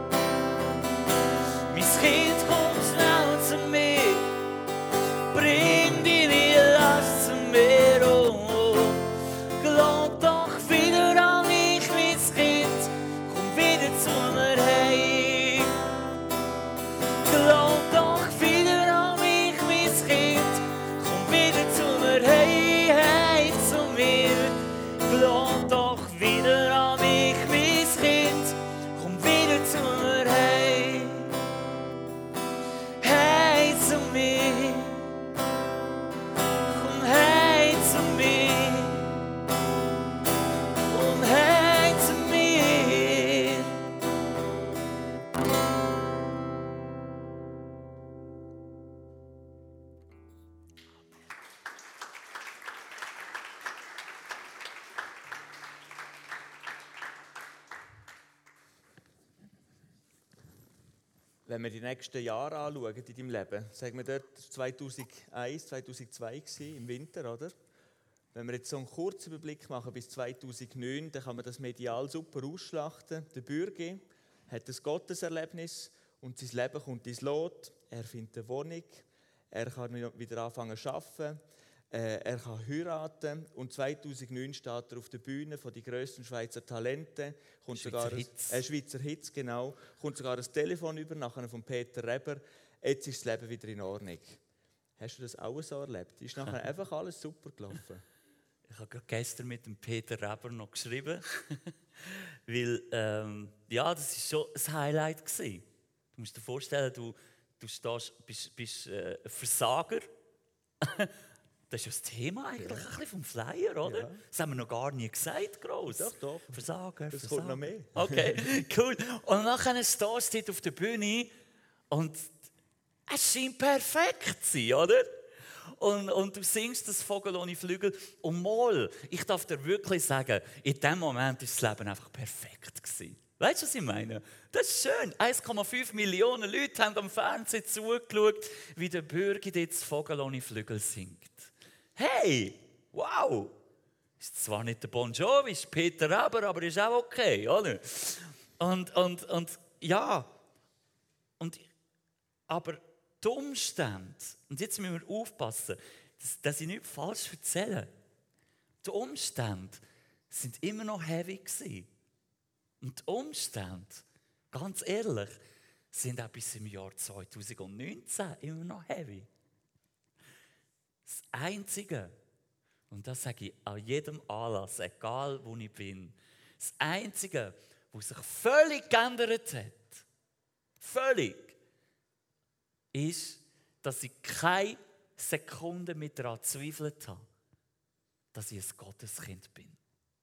Mein Kind, komm schnell zu mir, bring deine Last zu mir. Glaub doch wieder an mich, mein Kind, komm wieder zu mir heim. Glaub doch wieder an mich, mein Kind, komm wieder zu mir heim, zu mir. Glaub doch wieder an mich, mein Kind, komm wieder zu mir heim. Hey zu mir, komm hey zu mir, komm hey zu mir. Wenn wir die nächsten Jahre anschauen in deinem Leben, sagen wir dort 2001, 2002 gewesen, im Winter, oder? Wenn wir jetzt so einen kurzen Überblick machen bis 2009, dann kann man das medial super ausschlachten. Der Bürger hat ein Gotteserlebnis und sein Leben kommt ins Lot. Er findet eine Wohnung, er kann wieder anfangen zu arbeiten, er kann heiraten und 2009 steht er auf der Bühne von den grössten Schweizer Talenten. Schweizer Hits, genau. Kommt sogar ein Telefon über, nachher von Peter Reber. Jetzt ist das Leben wieder in Ordnung. Hast du das auch so erlebt? Ist nachher einfach alles super gelaufen? Ich habe gerade gestern mit dem Peter Reber noch geschrieben, weil ja, das war schon ein Highlight gewesen. Du musst dir vorstellen, du bist ein Versager. Das ist ja das Thema eigentlich ein bisschen vom Flyer, oder? Ja. Das haben wir noch gar nie gesagt, gross. Doch. Versager, das kommt noch mehr. Okay, cool. Und nachher stehst du auf der Bühne und es scheint perfekt zu sein, oder? Und du singst das Vogel ohne Flügel. Und mal, ich darf dir wirklich sagen, in dem Moment war das Leben einfach perfekt gewesen. Weißt du, was ich meine? Das ist schön. 1,5 Millionen Leute haben am Fernsehen zugeschaut, wie der Bürger dort das Vogel ohne Flügel singt. Hey, wow! Ist zwar nicht der Bon Jovi, ist Peter Reber, aber ist auch okay, oder? Und ja. Aber die Umstände, und jetzt müssen wir aufpassen, dass ich nichts falsch erzähle. Die Umstände sind immer noch heavy gewesen. Und die Umstände, ganz ehrlich, sind auch bis im Jahr 2019 immer noch heavy. Das Einzige, und das sage ich an jedem Anlass, egal wo ich bin, das Einzige, was sich völlig geändert hat, ist, dass ich keine Sekunde mehr daran gezweifelt habe, dass ich ein Gotteskind bin.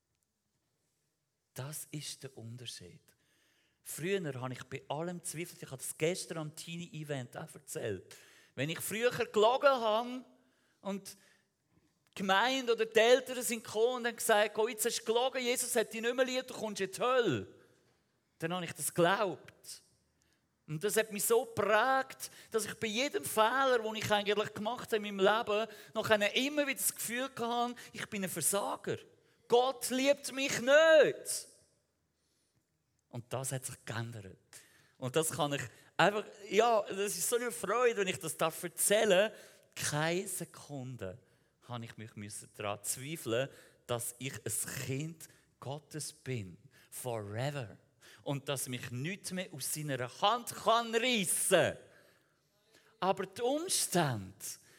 Das ist der Unterschied. Früher habe ich bei allem gezweifelt. Ich habe das gestern am Teenie-Event auch erzählt. Wenn ich früher gelogen habe und die Gemeinde oder die Eltern sind gekommen und haben gesagt, oh, jetzt hast du gelogen, Jesus hat dich nicht mehr lieb, du kommst in die Hölle. Dann habe ich das geglaubt. Und das hat mich so geprägt, dass ich bei jedem Fehler, den ich eigentlich gemacht habe in meinem Leben, nachher immer wieder das Gefühl hatte, ich bin ein Versager. Gott liebt mich nicht. Und das hat sich geändert. Und das kann ich einfach, ja, das ist so eine Freude, wenn ich das erzählen darf. Keine Sekunde habe ich mich daran zweifeln, dass ich ein Kind Gottes bin. Forever. und dass mich nichts mehr aus seiner Hand kann reissen. Aber die Umstände,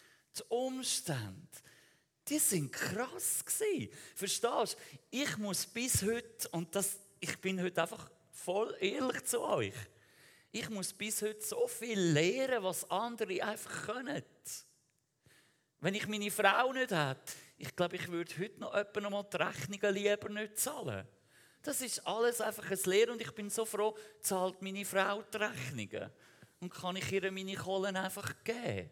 die sind krass gewesen. Verstehst du? Ich muss bis heute, und ich bin heute einfach voll ehrlich zu euch, ich muss bis heute so viel lernen, was andere einfach können. Wenn ich meine Frau nicht hätte, ich glaube, ich würde heute noch mal die Rechnungen lieber nicht zahlen. Das ist alles einfach ein Lehren und ich bin so froh, zahlt meine Frau die Rechnungen. Und kann ich ihr meine Kohlen einfach geben.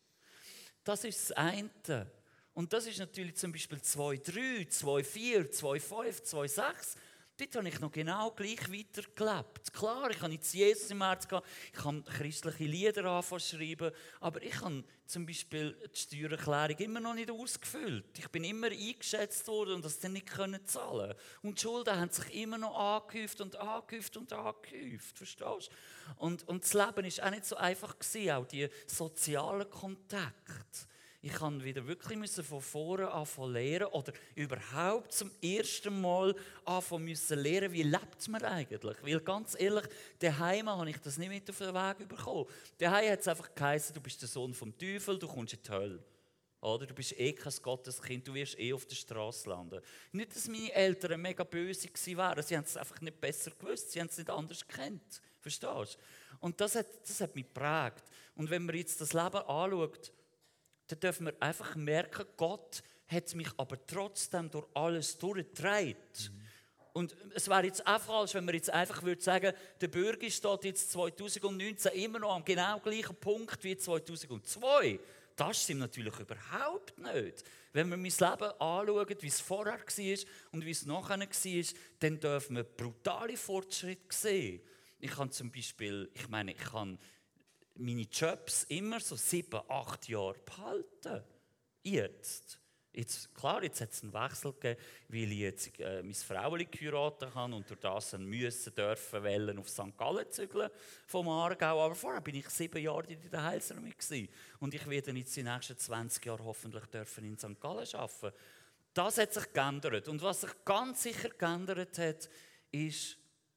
Das ist das eine. Und das ist natürlich zum Beispiel 2,3, 2,4, 2,5, 2,6. Dort habe ich noch genau gleich weitergelebt. Klar, ich habe jetzt Jesus im Herzen gehabt, ich habe christliche Lieder angefangen zu schreiben, aber ich habe zum Beispiel die Steuererklärung immer noch nicht ausgefüllt. Ich bin immer eingeschätzt worden und das dann nicht zahlen. Und die Schulden haben sich immer noch angehäuft und angehäuft und angehäuft. Verstehst du? Und das Leben war auch nicht so einfach gewesen, auch die sozialen Kontakte. Ich musste wieder wirklich von vorne anfangen lernen oder überhaupt zum ersten Mal anfangen lernen, wie lebt man eigentlich. Weil ganz ehrlich, daheim habe ich das nicht mit auf den Weg bekommen. Daheim hat es einfach geheißen, du bist der Sohn vom Teufel, du kommst in die Hölle. Oder? Du bist kein Gotteskind, du wirst auf der Straße landen. Nicht, dass meine Eltern mega böse gewesen wären, sie haben es einfach nicht besser gewusst, sie haben es nicht anders gekannt. Verstehst du? Und das hat mich geprägt. Und wenn man jetzt das Leben anschaut, dann dürfen wir einfach merken, Gott hat mich aber trotzdem durch alles durchgetragen. Und es wäre jetzt auch falsch, wenn man jetzt einfach sagen würde, der Bürger steht jetzt 2019 immer noch am genau gleichen Punkt wie 2002. Das stimmt natürlich überhaupt nicht. Wenn wir mein Leben anschauen, wie es vorher war und wie es nachher war, dann dürfen wir brutale Fortschritte sehen. Ich kann zum Beispiel, ich kann meine Jobs immer so 7, 8 Jahre behalten. Jetzt hat es einen Wechsel gegeben, weil ich jetzt meine Frau geheiratet habe und durch das dürfen wollen auf St. Gallen zügeln vom Aargau. Aber vorher bin ich 7 Jahre in der Heilsarmee gewesen. Und ich werde jetzt in den nächsten 20 Jahren hoffentlich dürfen in St. Gallen arbeiten. Das hat sich geändert. Und was sich ganz sicher geändert hat, ist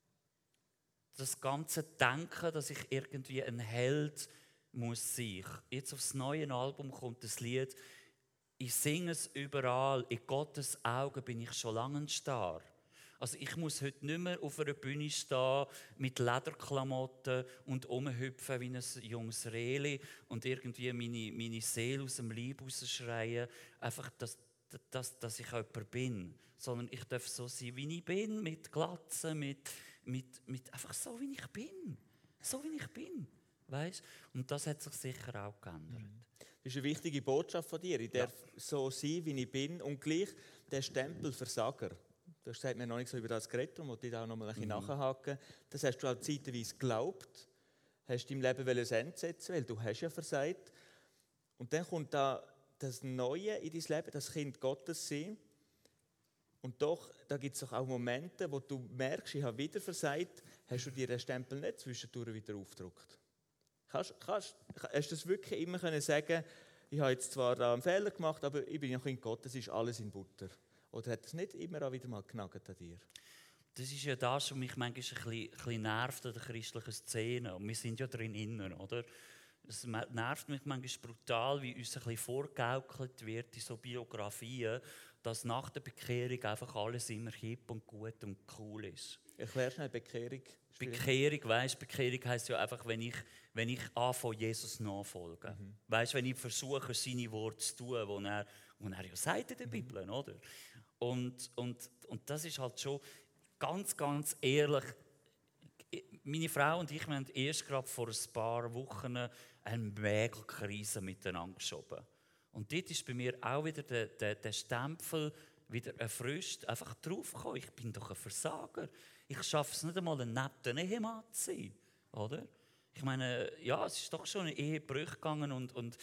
das ganze Denken, dass ich irgendwie ein Held muss sein. Jetzt aufs neue Album kommt das Lied, ich singe es überall, in Gottes Augen bin ich schon lange ein Star. Also ich muss heute nicht mehr auf einer Bühne stehen mit Lederklamotten und rumhüpfen wie ein junges Rehli und irgendwie meine Seele aus dem Leib rausschreien, einfach, dass ich jemand bin. Sondern ich darf so sein, wie ich bin, mit Glatzen, mit einfach so, wie ich bin. So, wie ich bin. Weißt? Und das hat sich sicher auch geändert. Das ist eine wichtige Botschaft von dir. Ich darf so sein, wie ich bin. Und gleich der Stempel Versager. Du hast gesagt, wir haben noch nicht so über das geredet, und ich da noch mal ein bisschen nachhaken. Das hast du halt zeitweise geglaubt. Hast deinem Leben ein Ende setzen, weil du hast ja versagt. Und dann kommt da das Neue in dein Leben, das Kind Gottes sein. Und doch, da gibt es doch auch Momente, wo du merkst, ich habe wieder versagt, hast du dir den Stempel nicht zwischendurch wieder aufgedruckt. Hast du das wirklich immer können sagen, ich habe jetzt zwar da einen Fehler gemacht, aber ich bin ja Kind Gottes, es ist alles in Butter. Oder hat das nicht immer auch wieder mal genagt an dir? Das ist ja das, was mich manchmal ein bisschen nervt an der christlichen Szene. Und wir sind ja drin, oder? Es nervt mich manchmal brutal, wie uns ein bisschen vorgegaukelt wird in so Biografien, dass nach der Bekehrung einfach alles immer hip und gut und cool ist. Erklär schnell Bekehrung. Bekehrung heisst ja einfach, wenn ich anfange, Jesus nachfolgen. Weißt, wenn ich versuche, seine Worte zu tun, wo er ja sagt in der Bibel, oder? Und das ist halt schon ganz, ganz ehrlich. Meine Frau und ich haben erst gerade vor ein paar Wochen eine mega Krise miteinander geschoben. Und dort ist bei mir auch wieder der Stempel wieder erfrischt, einfach draufgekommen. Ich bin doch ein Versager. Ich schaffe es nicht einmal, ein netter Ehemann zu sein. Oder? Ich meine, ja, es ist doch schon eine Ehebruch gegangen und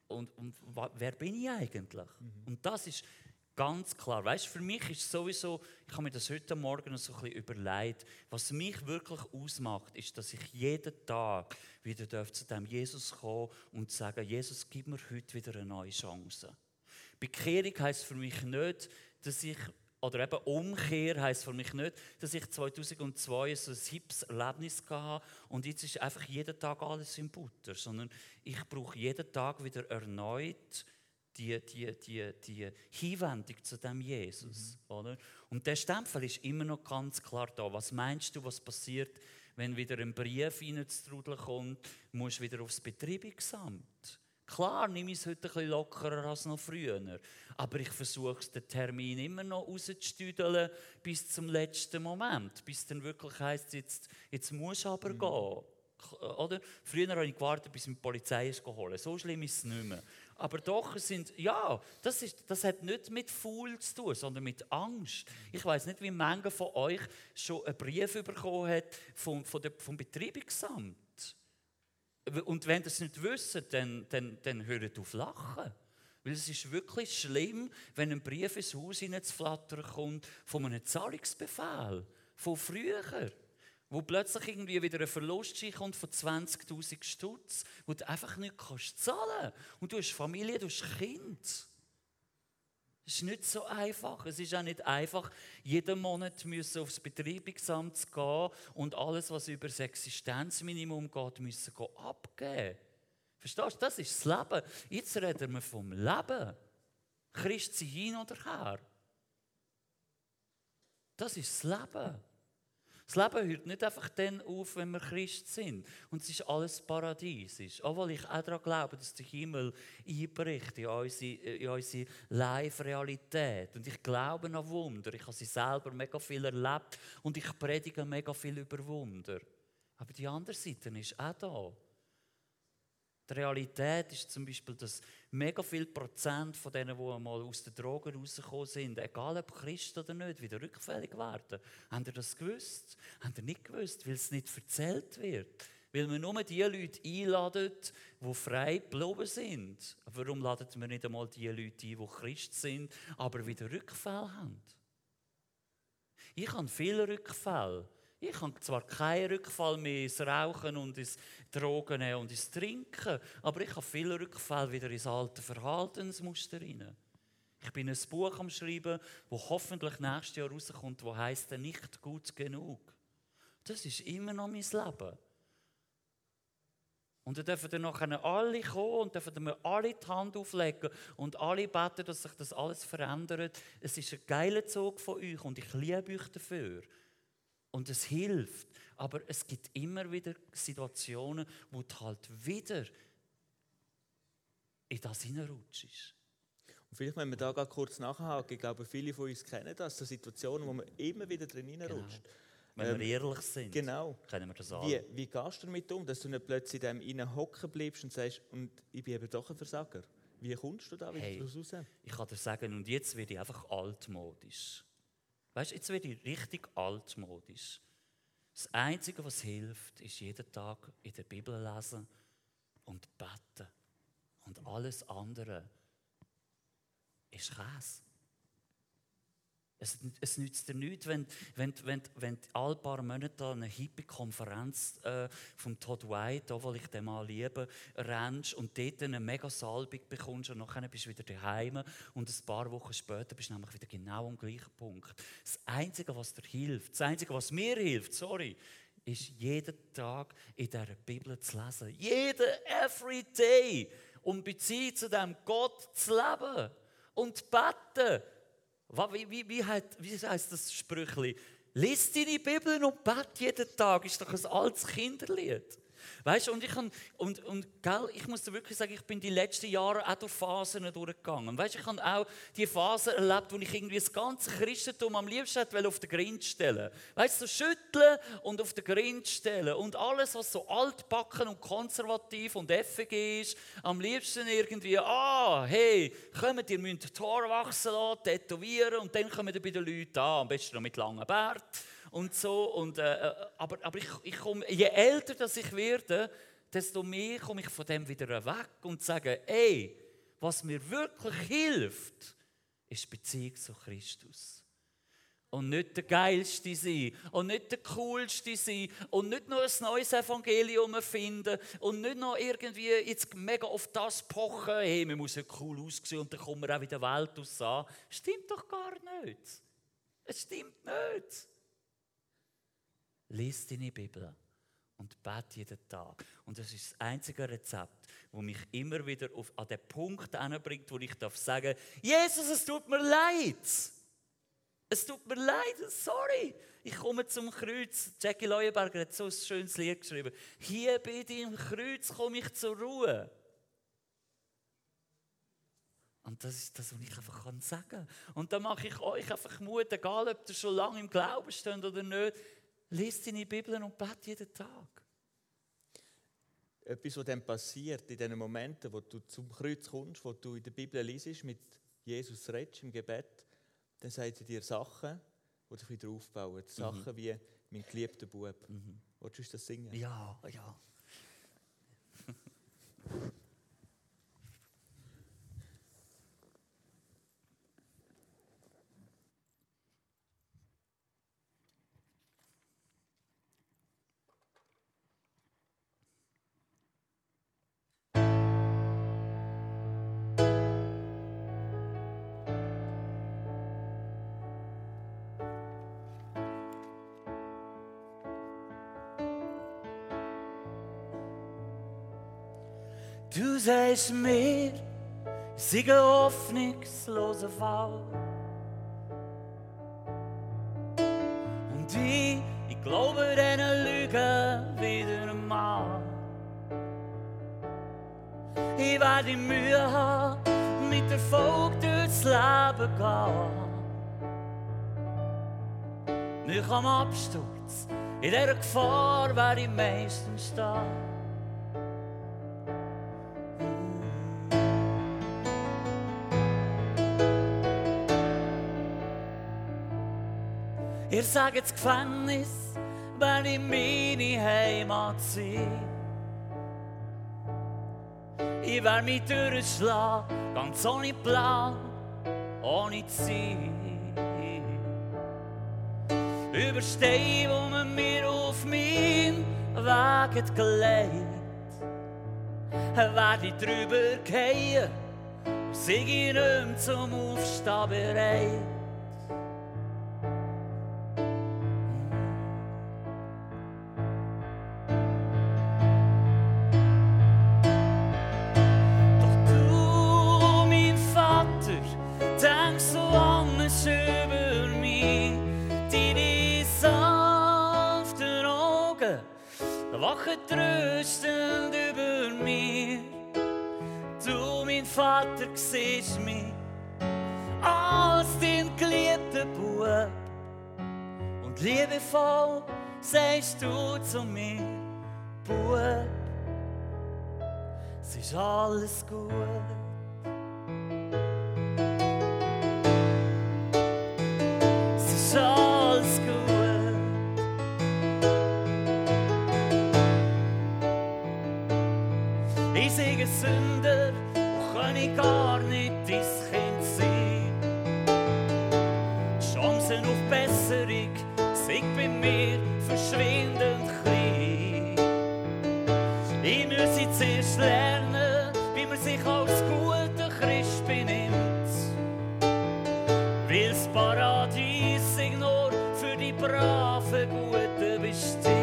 wer bin ich eigentlich? Und das ist ganz klar. Weißt, für mich ist sowieso, ich habe mir das heute Morgen so ein bisschen überlegt, was mich wirklich ausmacht, ist, dass ich jeden Tag wieder zu dem Jesus kommen und sagen, Jesus, gib mir heute wieder eine neue Chance. Bekehrung heisst für mich nicht, dass ich Oder eben Umkehr heisst für mich nicht, dass ich 2002 so ein hippes Erlebnis hatte und jetzt ist einfach jeden Tag alles in Butter, sondern ich brauche jeden Tag wieder erneut die Hinwendung zu dem Jesus. Oder? Und der Stempel ist immer noch ganz klar da. Was meinst du, was passiert, wenn wieder ein Brief reinzutrudeln kommt, musst du wieder aufs Betreibungsamt? Klar, nehme ich es heute ein bisschen lockerer als noch früher. Aber ich versuche den Termin immer noch rauszustüdeln bis zum letzten Moment. Bis dann wirklich heisst, jetzt musst du aber gehen. Oder? Früher habe ich gewartet, bis die Polizei ist geholt. So schlimm ist es nicht mehr. Aber doch, das hat nicht mit faul zu tun, sondern mit Angst. Ich weiss nicht, wie manche von euch schon einen Brief bekommen hat vom Betreibungsamt. Und wenn ihr es nicht wisst, dann hört auf lachen. Weil es ist wirklich schlimm, wenn ein Brief ins Haus hineinzuflattern kommt von einem Zahlungsbefehl, von früher. Wo plötzlich irgendwie wieder ein Verlust kommt von 20'000 Stutz, wo du einfach nicht zahlen kannst. Und du hast Familie, du hast Kind. Es ist nicht so einfach. Es ist auch nicht einfach, jeden Monat aufs Betreibungsamt zu gehen und alles, was über das Existenzminimum geht, müssen abgeben. Verstehst du? Das ist das Leben. Jetzt reden wir vom Leben. Christ sein hin oder her. Das ist das Leben. Das Leben hört nicht einfach dann auf, wenn wir Christ sind. Und es ist alles paradiesisch. Obwohl ich auch daran glaube, dass der Himmel einbricht in unsere Live-Realität. Und ich glaube an Wunder. Ich habe sie selber mega viel erlebt. Und ich predige mega viel über Wunder. Aber die andere Seite ist auch da. Die Realität ist zum Beispiel, dass mega viel Prozent von denen, die einmal aus den Drogen rausgekommen sind, egal ob Christ oder nicht, wieder rückfällig werden. Habt ihr das gewusst? Habt ihr nicht gewusst, weil es nicht erzählt wird? Weil wir nur die Leute einladen, die frei geblieben sind. Warum laden wir nicht einmal die Leute ein, die Christ sind, aber wieder Rückfälle haben? Ich habe viele Rückfälle. Ich habe zwar keinen Rückfall mehr ins Rauchen und ins Drogen und ins Trinken, aber ich habe viele Rückfälle wieder ins alte Verhaltensmuster rein. Ich bin ein Buch am Schreiben, das hoffentlich nächstes Jahr rauskommt, das heisst «Nicht gut genug». Das ist immer noch mein Leben. Und dann dürfen dann nachher alle kommen und dürfen mir alle die Hand auflegen und alle beten, dass sich das alles verändert. Es ist ein geiler Zug von euch und ich liebe euch dafür. Und es hilft. Aber es gibt immer wieder Situationen, wo du halt wieder in das hineinrutschst. Und vielleicht, wenn wir da gerade kurz nachhaken, ich glaube, viele von uns kennen das, so Situationen, wo man immer wieder drin hineinrutscht. Genau. Wenn wir ehrlich sind, genau. können wir das alle. Wie gehst du damit um, dass du nicht plötzlich in dem hinein hocken bleibst und sagst, und ich bin eben doch ein Versager? Wie kommst du da wieder raus? Ich kann dir sagen, und jetzt werde ich einfach altmodisch. Weißt du, jetzt werde ich richtig altmodisch. Das Einzige, was hilft, ist jeden Tag in der Bibel lesen und beten. Und alles andere ist Käse. Es nützt dir nichts, wenn alle paar Monate eine Hippie-Konferenz von Todd White, auch weil ich den mal liebe, rennst und dort eine mega Salbung bekommst und nachher bist du wieder daheim und ein paar Wochen später bist du nämlich wieder genau am gleichen Punkt. Das Einzige, was dir hilft, das Einzige, was mir hilft, ist jeden Tag in dieser Bibel zu lesen. Every day. Um Beziehung zu diesem Gott zu leben. Und beten. Wie heisst das Sprüchli? Lies deine Bibel und bete jeden Tag. Ist doch ein altes Kinderlied. Weißt du, ich muss dir wirklich sagen, ich bin die letzten Jahre auch durch Phasen durchgegangen. Weißt du, ich habe auch die Phase erlebt, wo ich irgendwie das ganze Christentum am liebsten auf den Grind stellen. Weißt du, so schütteln und auf den Grind stellen. Und alles, was so altbacken und konservativ und FG ist, am liebsten irgendwie, kommt, ihr müsst die Haare wachsen lassen, tätowieren und dann kommen ihr bei den Leuten an, am besten noch mit langem Bart. Und so, aber ich komme, je älter dass ich werde, desto mehr komme ich von dem wieder weg und sage, was mir wirklich hilft, ist die Beziehung zu Christus. Und nicht der Geilste sein, und nicht der Coolste sein, und nicht nur ein neues Evangelium erfinden, und nicht noch irgendwie jetzt mega auf das pochen, man muss ja cool aussehen und dann kommen wir auch in der Welt aus an. Stimmt doch gar nicht. Es stimmt nicht. Lies deine Bibel und bete jeden Tag. Und das ist das einzige Rezept, das mich immer wieder an den Punkt hinbringt, wo ich sagen darf, Jesus, es tut mir leid. Es tut mir leid, sorry. Ich komme zum Kreuz. Jackie Leuenberger hat so ein schönes Lied geschrieben. Hier bei deinem Kreuz komme ich zur Ruhe. Und das ist das, was ich einfach sagen kann. Und da mache ich euch einfach Mut, egal ob ihr schon lange im Glauben steht oder nicht. Lies deine Bibel und bete jeden Tag. Etwas, was dann passiert in den Momenten, wo du zum Kreuz kommst, wo du in der Bibel liest, mit Jesus redest im Gebet, dann sagt er dir Sachen, die dich wieder aufbauen. Sachen wie mein geliebter Bub. Willst du das singen? Ja, ja. Du sagst mir, ich sei ein hoffnungsloser Fall. Und ich glaube diesen Lügen wieder einmal. Ich werde Mühe haben, mit Erfolg durchs Leben gehen. Nicht am Absturz, in dieser Gefahr werde ich meistens stehen. Ihr sagt das Gefängnis, wenn ich meine Heimat sehe. Ich werde mich durchschlagen, ganz ohne Plan, ohne Ziel. Über Steine, wo man mir auf meinen Weg hat gelegt, werde ich drüber gehen und sei ich nicht mehr zum Aufstehen bereit. Wache tröstend über mir. Du, mein Vater, siehst mich als dein geliebter Bub. Und liebevoll sagst du zu mir, Bub, es ist alles gut. Es ist alles gut. Ich sei ein Sünder und kann ich gar nicht dein Kind sein. Chancen auf Besserung sind bei mir verschwindend klein. Ich müsse zuerst lernen, wie man sich als guter Christ benimmt. Weil das Paradies sich nur für die braven Guten bestimmt.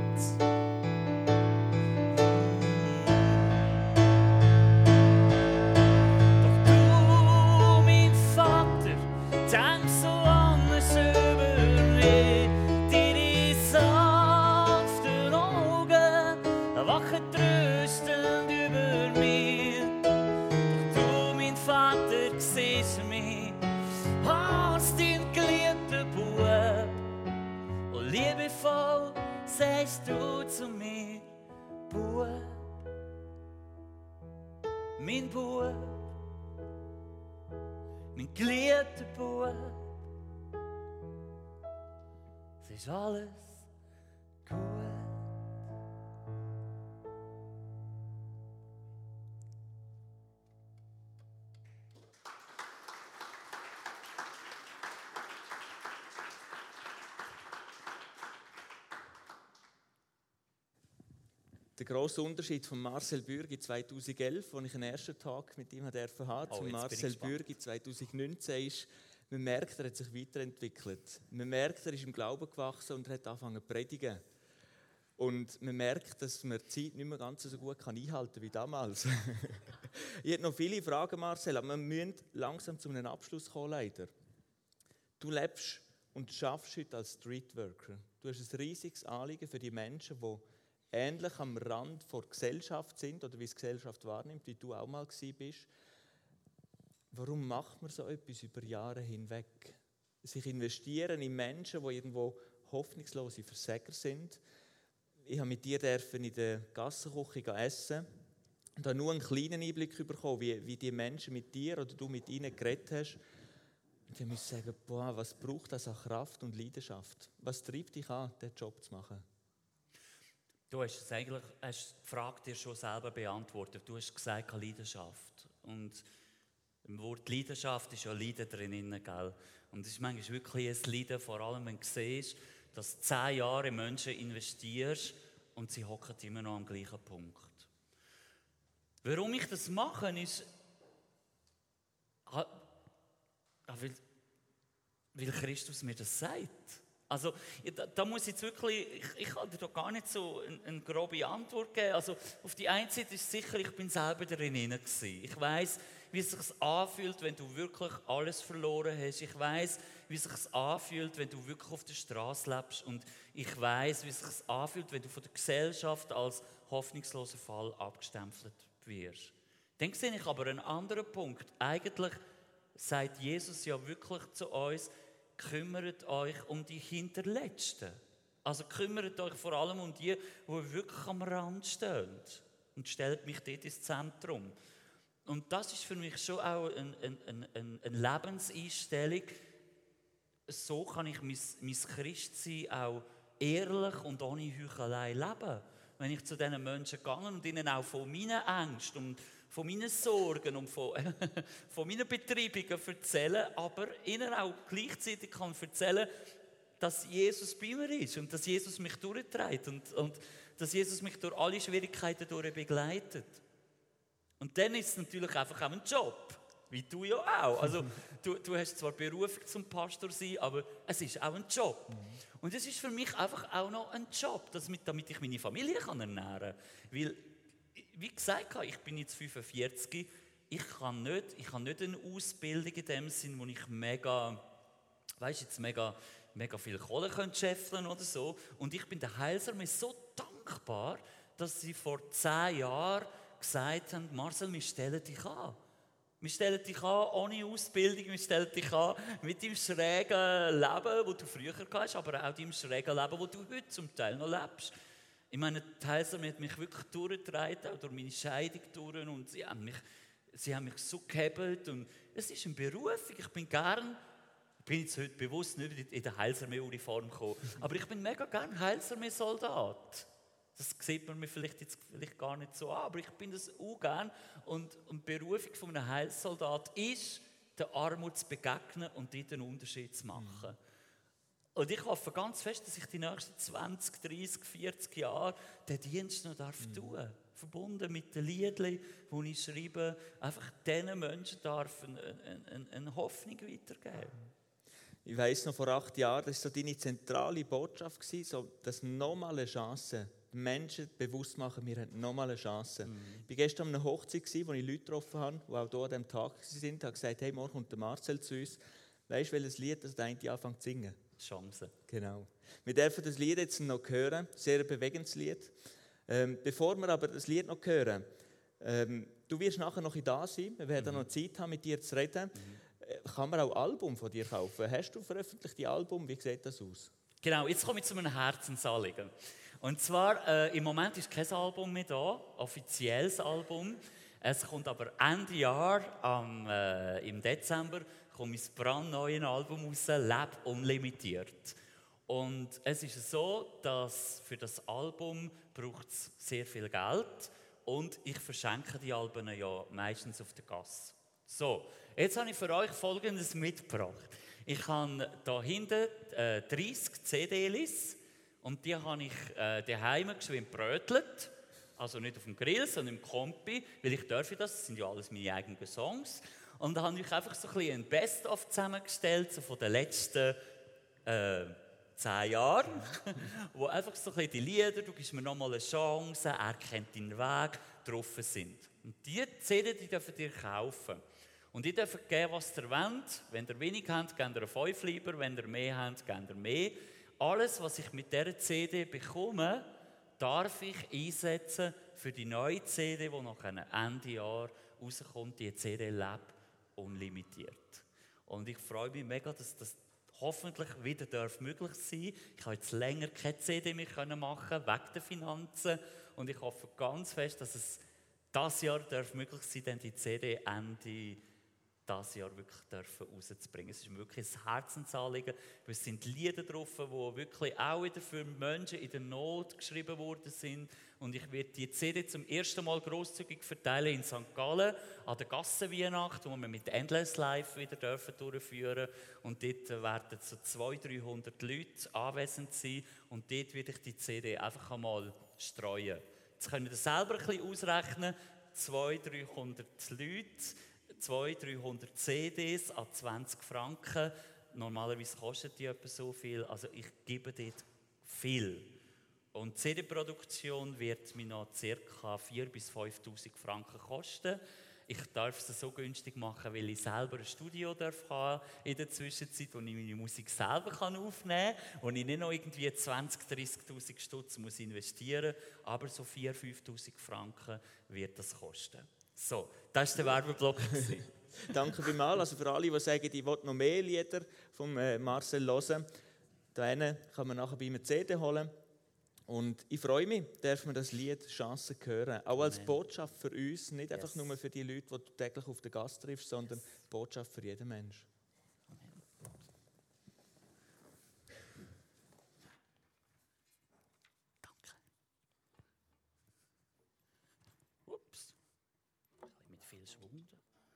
Sagst du zu mir, Bub, mein Bub, mein geliebter Bub, es ist alles gut. Der grosse Unterschied von Marcel Bürgi 2011, als ich einen ersten Tag mit ihm hatte, zu Marcel Bürgi 2019 ist, Man merkt, er hat sich weiterentwickelt. Man merkt, er ist im Glauben gewachsen und er hat angefangen zu predigen. Und man merkt, dass man die Zeit nicht mehr ganz so gut einhalten kann wie damals. Ich habe noch viele Fragen, Marcel, aber wir müssen langsam zu einem Abschluss kommen, leider. Du lebst und schaffst heute als Streetworker. Du hast ein riesiges Anliegen für die Menschen, die ähnlich am Rand der Gesellschaft sind oder wie die Gesellschaft wahrnimmt, wie du auch mal bist. Warum macht man so etwas über Jahre hinweg? Sich investieren in Menschen, die irgendwo hoffnungslose Versager sind. Ich habe mit dir in der Gassenküche essen und habe nur einen kleinen Einblick bekommen, wie die Menschen mit dir oder du mit ihnen geredet hast. Und ich musste sagen, boah, was braucht das an Kraft und Leidenschaft? Was treibt dich an, diesen Job zu machen? Du hast die Frage dir schon selber beantwortet. Du hast gesagt, Leidenschaft. Und im Wort Leidenschaft ist ja Leiden drin, gell? Und es ist manchmal wirklich ein Leiden, vor allem wenn du siehst, dass 10 Jahre in Menschen investierst und sie hocken immer noch am gleichen Punkt. Warum ich das mache, ist, weil Christus mir das sagt. Also, da muss ich jetzt wirklich, ich kann dir da gar nicht so eine grobe Antwort geben. Also, auf die einen Seite ist sicher, ich bin selber darin gewesen. Ich weiss, wie es sich anfühlt, wenn du wirklich alles verloren hast. Ich weiss, wie es sich anfühlt, wenn du wirklich auf der Straße lebst. Und ich weiss, wie es sich anfühlt, wenn du von der Gesellschaft als hoffnungsloser Fall abgestempelt wirst. Dann sehe ich aber einen anderen Punkt. Eigentlich sagt Jesus ja wirklich zu uns, kümmert euch um die Hinterletzten. Also kümmert euch vor allem um die wirklich am Rand stehen. Und stellt mich dort ins Zentrum. Und das ist für mich schon auch eine Lebenseinstellung. So kann ich mein Christsein auch ehrlich und ohne Heuchelei leben. Wenn ich zu diesen Menschen gehe und ihnen auch von meinen Ängsten und von meinen Sorgen und von meinen Betreibungen erzähle, aber ihnen auch gleichzeitig kann erzählen, dass Jesus bei mir ist und dass Jesus mich durchträgt und dass Jesus mich durch alle Schwierigkeiten begleitet. Und dann ist es natürlich einfach auch ein Job, wie du ja auch. Also du hast zwar Berufung zum Pastor sein, aber es ist auch ein Job. Und es ist für mich einfach auch noch ein Job, damit ich meine Familie ernähren kann. Weil, wie gesagt, ich bin jetzt 45, ich habe nicht eine Ausbildung in dem Sinn, wo ich mega viel Kohle scheffeln oder so. Und ich bin der Heilsarmee so dankbar, dass sie vor 10 Jahren gesagt haben, Marcel, wir stellen dich an. Wir stellen dich an ohne Ausbildung, wir stellen dich an mit dem schrägen Leben, das du früher hast, aber auch dem schrägen Leben, das du heute zum Teil noch lebst. Ich meine, die Heilsarmee hat mich wirklich durchgetragen, auch durch meine Scheidung durch, und sie haben mich so gehebelt. Und es ist eine Berufung. Ich bin jetzt heute bewusst nicht in der Heilsarmee-Uniform gekommen, aber ich bin mega gern Heilsarmee-Soldat. Das sieht man mir vielleicht gar nicht so an, aber ich bin das auch gern. Und die Berufung von einem Heilsoldat ist, der Armut zu begegnen und dort einen Unterschied zu machen. Und ich hoffe ganz fest, dass ich die nächsten 20, 30, 40 Jahre den Dienst noch tun darf. Verbunden mit den Liedern, die ich schreibe, einfach diesen Menschen darf eine Hoffnung weitergeben. Ich weiss noch, vor 8 Jahren, das war so deine zentrale Botschaft, so, dass nochmal eine Chance, die Menschen bewusst machen, wir haben nochmal eine Chance. Ich war gestern an einer Hochzeit, wo ich Leute getroffen habe, die auch hier an diesem Tag waren, und habe gesagt, hey, morgen kommt der Marcel zu uns. Weißt du, welches Lied das der eine anfängt zu singen? Chance. Genau. Wir dürfen das Lied jetzt noch hören, sehr ein bewegendes Lied. Bevor wir aber das Lied noch hören, du wirst nachher noch da sein, wir werden noch Zeit haben, mit dir zu reden. Kann man auch Album von dir kaufen? Hast du veröffentlichte Album? Wie sieht das aus? Genau, jetzt komme ich zu einem Herzensanliegen. Und zwar, im Moment ist kein Album mehr da, offizielles Album. Es kommt aber Ende Jahr, im Dezember, kommt mein brandneues Album raus, Leb unlimitiert. Und es ist so, dass für das Album braucht es sehr viel Geld und ich verschenke die Alben ja meistens auf der Gasse. So, jetzt habe ich für euch Folgendes mitgebracht. Ich habe hier hinten 30 CDs und die habe ich daheim geschwind brötelt. Also nicht auf dem Grill, sondern im Kompi, weil ich darf das sind ja alles meine eigenen Songs. Und da habe ich einfach so ein bisschen ein Best-of zusammengestellt, so von den letzten 10 Jahren, wo einfach so ein bisschen die Lieder, du gibst mir nochmal eine Chance, er kennt deinen Weg, drauf sind. Und die CD, die dürft ihr kaufen. Und ihr dürft geben, was ihr wollt. Wenn ihr wenig habt, gebt ihr 5 lieber. Wenn ihr mehr habt, gebt ihr mehr. Alles, was ich mit dieser CD bekomme, darf ich einsetzen für die neue CD, die nach einem Ende Jahr rauskommt. Die CD lebt unlimitiert. Und ich freue mich mega, dass das hoffentlich wieder möglich sein darf. Ich habe jetzt länger keine CD mehr machen wegen der Finanzen. Und ich hoffe ganz fest, dass es dieses Jahr möglich sein darf, denn die CD Ende dieses Jahr wirklich rauszubringen. Es ist wirklich ein Herzensanliegen. Es sind Lieder drauf, die wirklich auch wieder für Menschen in der Not geschrieben worden sind. Und ich werde die CD zum ersten Mal grosszügig verteilen in St. Gallen an der Gassenweihnacht, wo wir mit Endless Life wieder durchführen dürfen. Und dort werden so 200-300 Leute anwesend sein. Und dort werde ich die CD einfach einmal streuen. Jetzt könnt ihr selber ein bisschen ausrechnen. 200-300 Leute, 200-300 CDs an 20 Franken. Normalerweise kostet die etwa so viel. Also ich gebe dort viel. Und die CD-Produktion wird mir noch ca. 4.000 bis 5.000 Franken kosten. Ich darf es so günstig machen, weil ich selber ein Studio haben in der Zwischenzeit, wo ich meine Musik selber aufnehmen kann, wo ich nicht noch irgendwie 20.000, 30.000 Stutz muss investieren muss, aber so 4.000, 5.000 Franken wird das kosten. So, das war der Werbeblock. Danke vielmals. Also für alle, die sagen, ich will noch mehr Lieder von Marcel hören, da kann man nachher bei ihm eine CD holen. Und ich freue mich, darf man das Lied Chancen hören. Auch als Botschaft für uns, nicht einfach nur für die Leute, die du täglich auf der Gasse triffst, sondern Botschaft für jeden Menschen. Danke. Ups. Mit viel Schwung.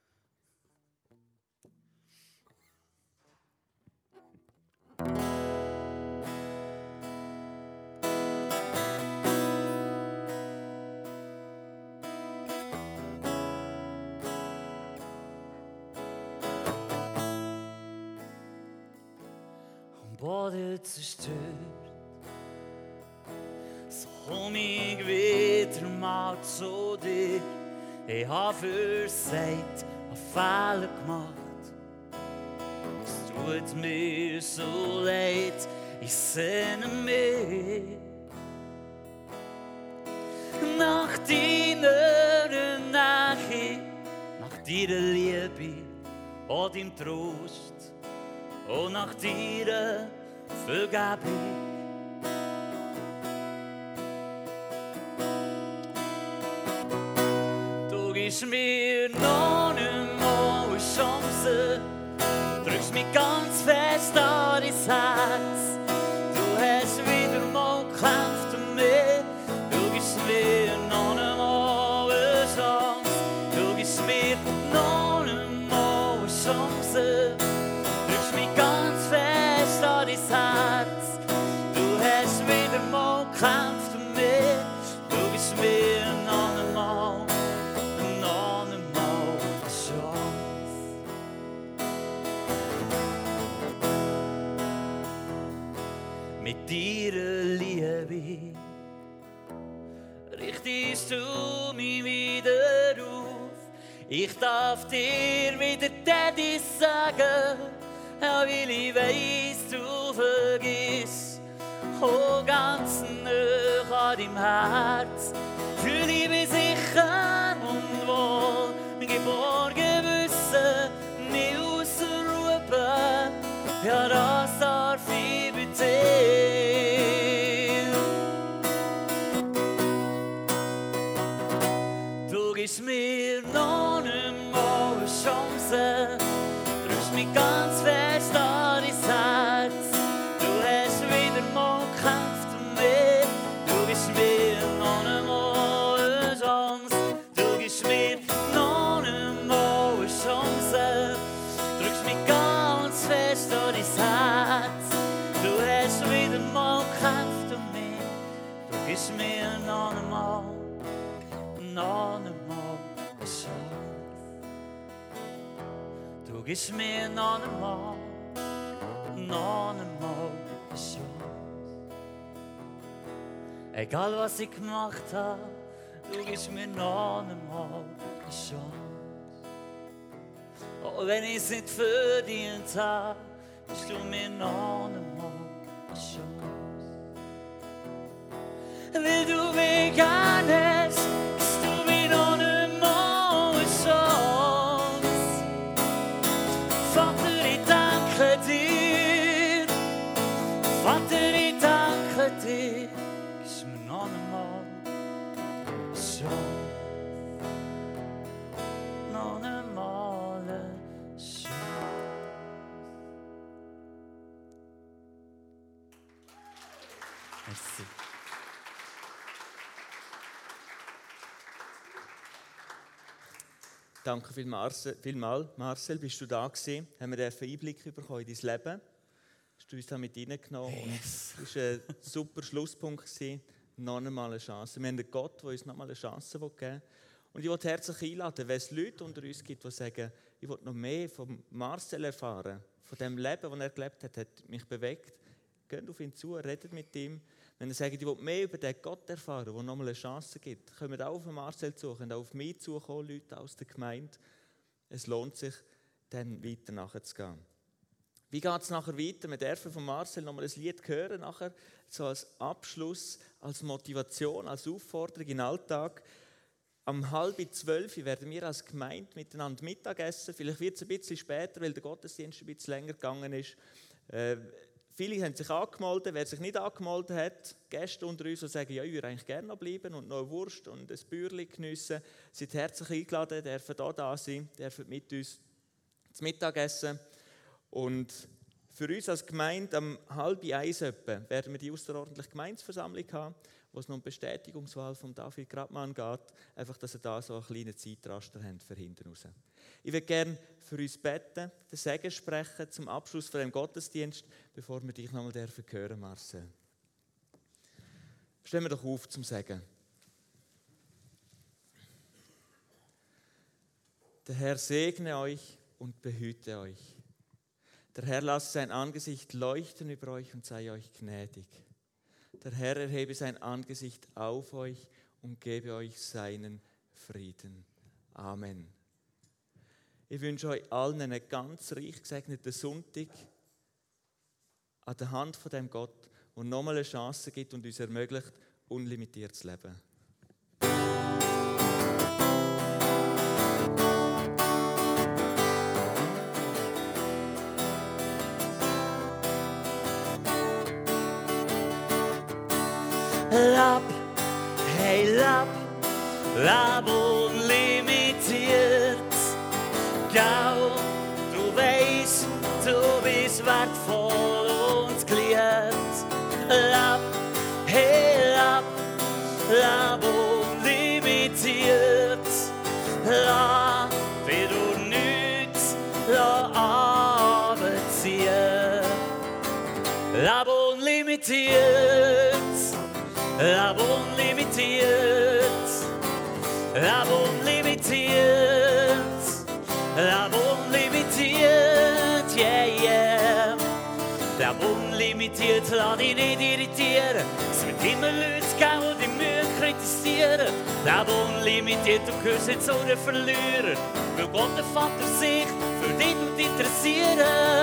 Boden zerstört, so komm ich wieder mal zu dir. Ich habe versagt, habe Fehler gemacht. Es tut mir so leid, ich sehne mich nach deiner Nähe, nach deiner Liebe und deinem Trost. Und nach deiner Vergebung. Du gibst mir noch einmal eine Chance, drückst mich ganz fest an dein Herz. Du hast wieder mal gekämpft um mich, du gibst mir noch einmal eine Chance. Du gibst mir noch einmal eine Chance. Ganz fest an dein Herz. Du hast wieder mal gekämpft um mich. Du gibst mir noch einmal eine Chance. Mit deiner Liebe richtest du mich wieder auf. Ich darf dir wieder Daddy sagen. Ja, weil ich weiss, du vergisst, oh, ganz nah an deinem Herz. Fühl ich mich sicher und wohl, geborgen wissen, nicht ausruhen, ja, das darf ich bei dir. Du gibst mir noch einmal eine Chance, drückst mich ganz fest an dein Herz. Du hast wieder mal gekämpft um mich. Du gibst mir noch einmal eine Chance. Du gibst mir noch einmal eine Chance. Drückst mich ganz fest an dein Herz. Du hast wieder mal gekämpft um mich. Du gibst mir noch einmal eine Chance. gibst mir noch einmal eine Chance. Egal was ich gemacht habe, du gibst mir noch einmal eine Chance. Auch wenn ich es nicht verdient habe, gibst du mir noch einmal eine Chance. Weil du mich gar nicht, gibst du mir noch einmal eine Chance. Vater, ich danke dir. Vater, ich danke dir. Gibst mir noch einmal eine Chance. Noch einmal eine Chance. Merci. Danke vielmals, Marcel, bist du da gewesen? Haben wir einen Einblick bekommen in dein Leben? Hast du uns da mit reingenommen? Yes. Das war ein super Schlusspunkt gewesen. Noch einmal eine Chance. Wir haben einen Gott, der uns noch mal eine Chance geben will. Und ich möchte herzlich einladen, wenn es Leute unter uns gibt, die sagen, ich will noch mehr von Marcel erfahren, von dem Leben, das er gelebt hat, hat mich bewegt. Geht auf ihn zu, redet mit ihm. Wenn er sagt, ich will mehr über den Gott erfahren, der noch mal eine Chance gibt, kommt auch auf Marcel zu, könnt auch auf mich zukommen, Leute aus der Gemeinde. Es lohnt sich, dann weiter nachzugehen. Wie geht es nachher weiter? Wir dürfen von Marcel noch mal ein Lied hören, nachher, so als Abschluss, als Motivation, als Aufforderung in den Alltag. Um 11:30 werden wir als Gemeinde miteinander Mittagessen. Vielleicht wird es ein bisschen später, weil der Gottesdienst ein bisschen länger gegangen ist. Viele haben sich angemeldet. Wer sich nicht angemeldet hat, Gäste unter uns, die sagen, ja, ich würde eigentlich gerne noch bleiben und noch eine Wurst und ein Bäuerchen geniessen, sind herzlich eingeladen, dürfen da sein, dürfen mit uns zum Mittagessen. Und für uns als Gemeinde um 12:30 etwa werden wir die außerordentliche Gemeindeversammlung haben, wo es noch um die Bestätigungswahl von David Grabmann geht. Einfach, dass ihr da so einen kleinen Zeitraster habt für hinten raus. Ich würde gerne für uns beten, den Segen sprechen zum Abschluss von dem Gottesdienst, bevor wir dich nochmal hören dürfen, Marcel. Stehen wir doch auf zum Segen. Der Herr segne euch und behüte euch. Der Herr lasse sein Angesicht leuchten über euch und sei euch gnädig. Der Herr erhebe sein Angesicht auf euch und gebe euch seinen Frieden. Amen. Ich wünsche euch allen einen ganz reich gesegneten Sonntag an der Hand von dem Gott, der nochmal eine Chance gibt und uns ermöglicht, unlimitiert zu leben. Lab, hey Lab, Lab unlimitiert. Gau, du weißt, du bist wertvoll und geliebt. Lab, hey Lab, Lab unlimitiert. Lab, wie du nichts abziehen. Lab unlimitiert. Lab unlimitiert, Lab unlimitiert, Lab unlimitiert, yeah, yeah. Lab unlimitiert, lass dich nicht irritieren. Es wird immer Leute geben, die dich Mühe kritisieren. Lab unlimitiert, du gehörst nicht zu den Verlierern, weil Gott der Vater sich für dich interessieren.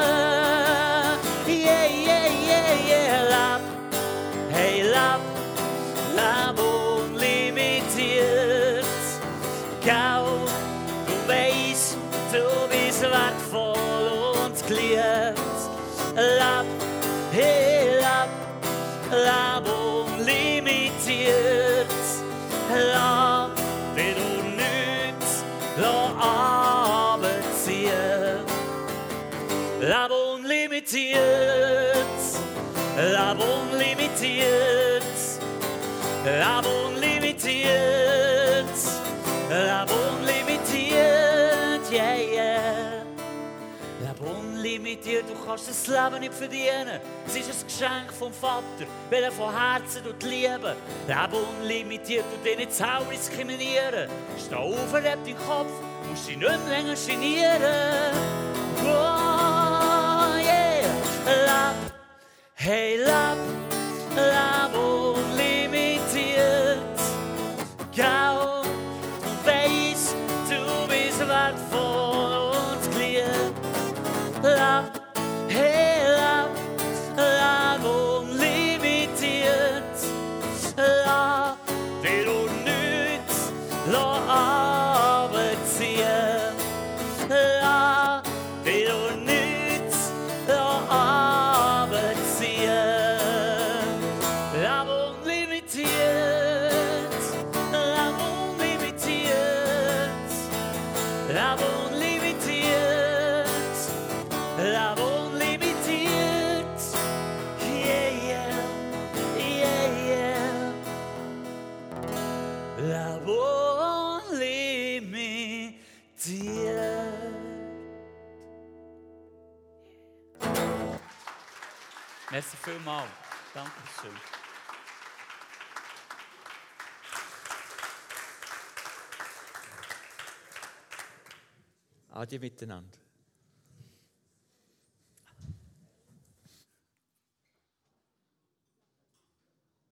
Yeah, yeah, yeah, yeah, Lab, hey Lab. Lab unlimitiert. Gau, du weißt, du bist wertvoll und geliebt. Lab, hey Lab, Lab unlimitiert. Lab, wie du nichts abziehen. Lab unlimitiert. Lab unlimitiert. Lab unlimitiert, Lab unlimitiert, yeah, yeah. Lab unlimitiert, du kannst das Leben nicht verdienen. Es ist ein Geschenk vom Vater, weil er von Herzen lieben. Lab unlimitiert, du dich nicht selber diskriminieren. Steh auf, erheb deinen Kopf, musst dich nicht mehr länger genieren. Oh, yeah. Love, hey Love, Love unlimitiert. Gau und weiss, du bist wertvoll und geliebt. Love, hey Love, Love unlimitiert. Love, der du nichts runterziehen. Love, der du nichts runterziehen. Love unlimitiert. Love unlimitiert. Love unlimitiert. Love unlimitiert. Yeah, yeah. Yeah, yeah. Love unlimitiert. Merci vielmals. Dankeschön. Adi miteinander.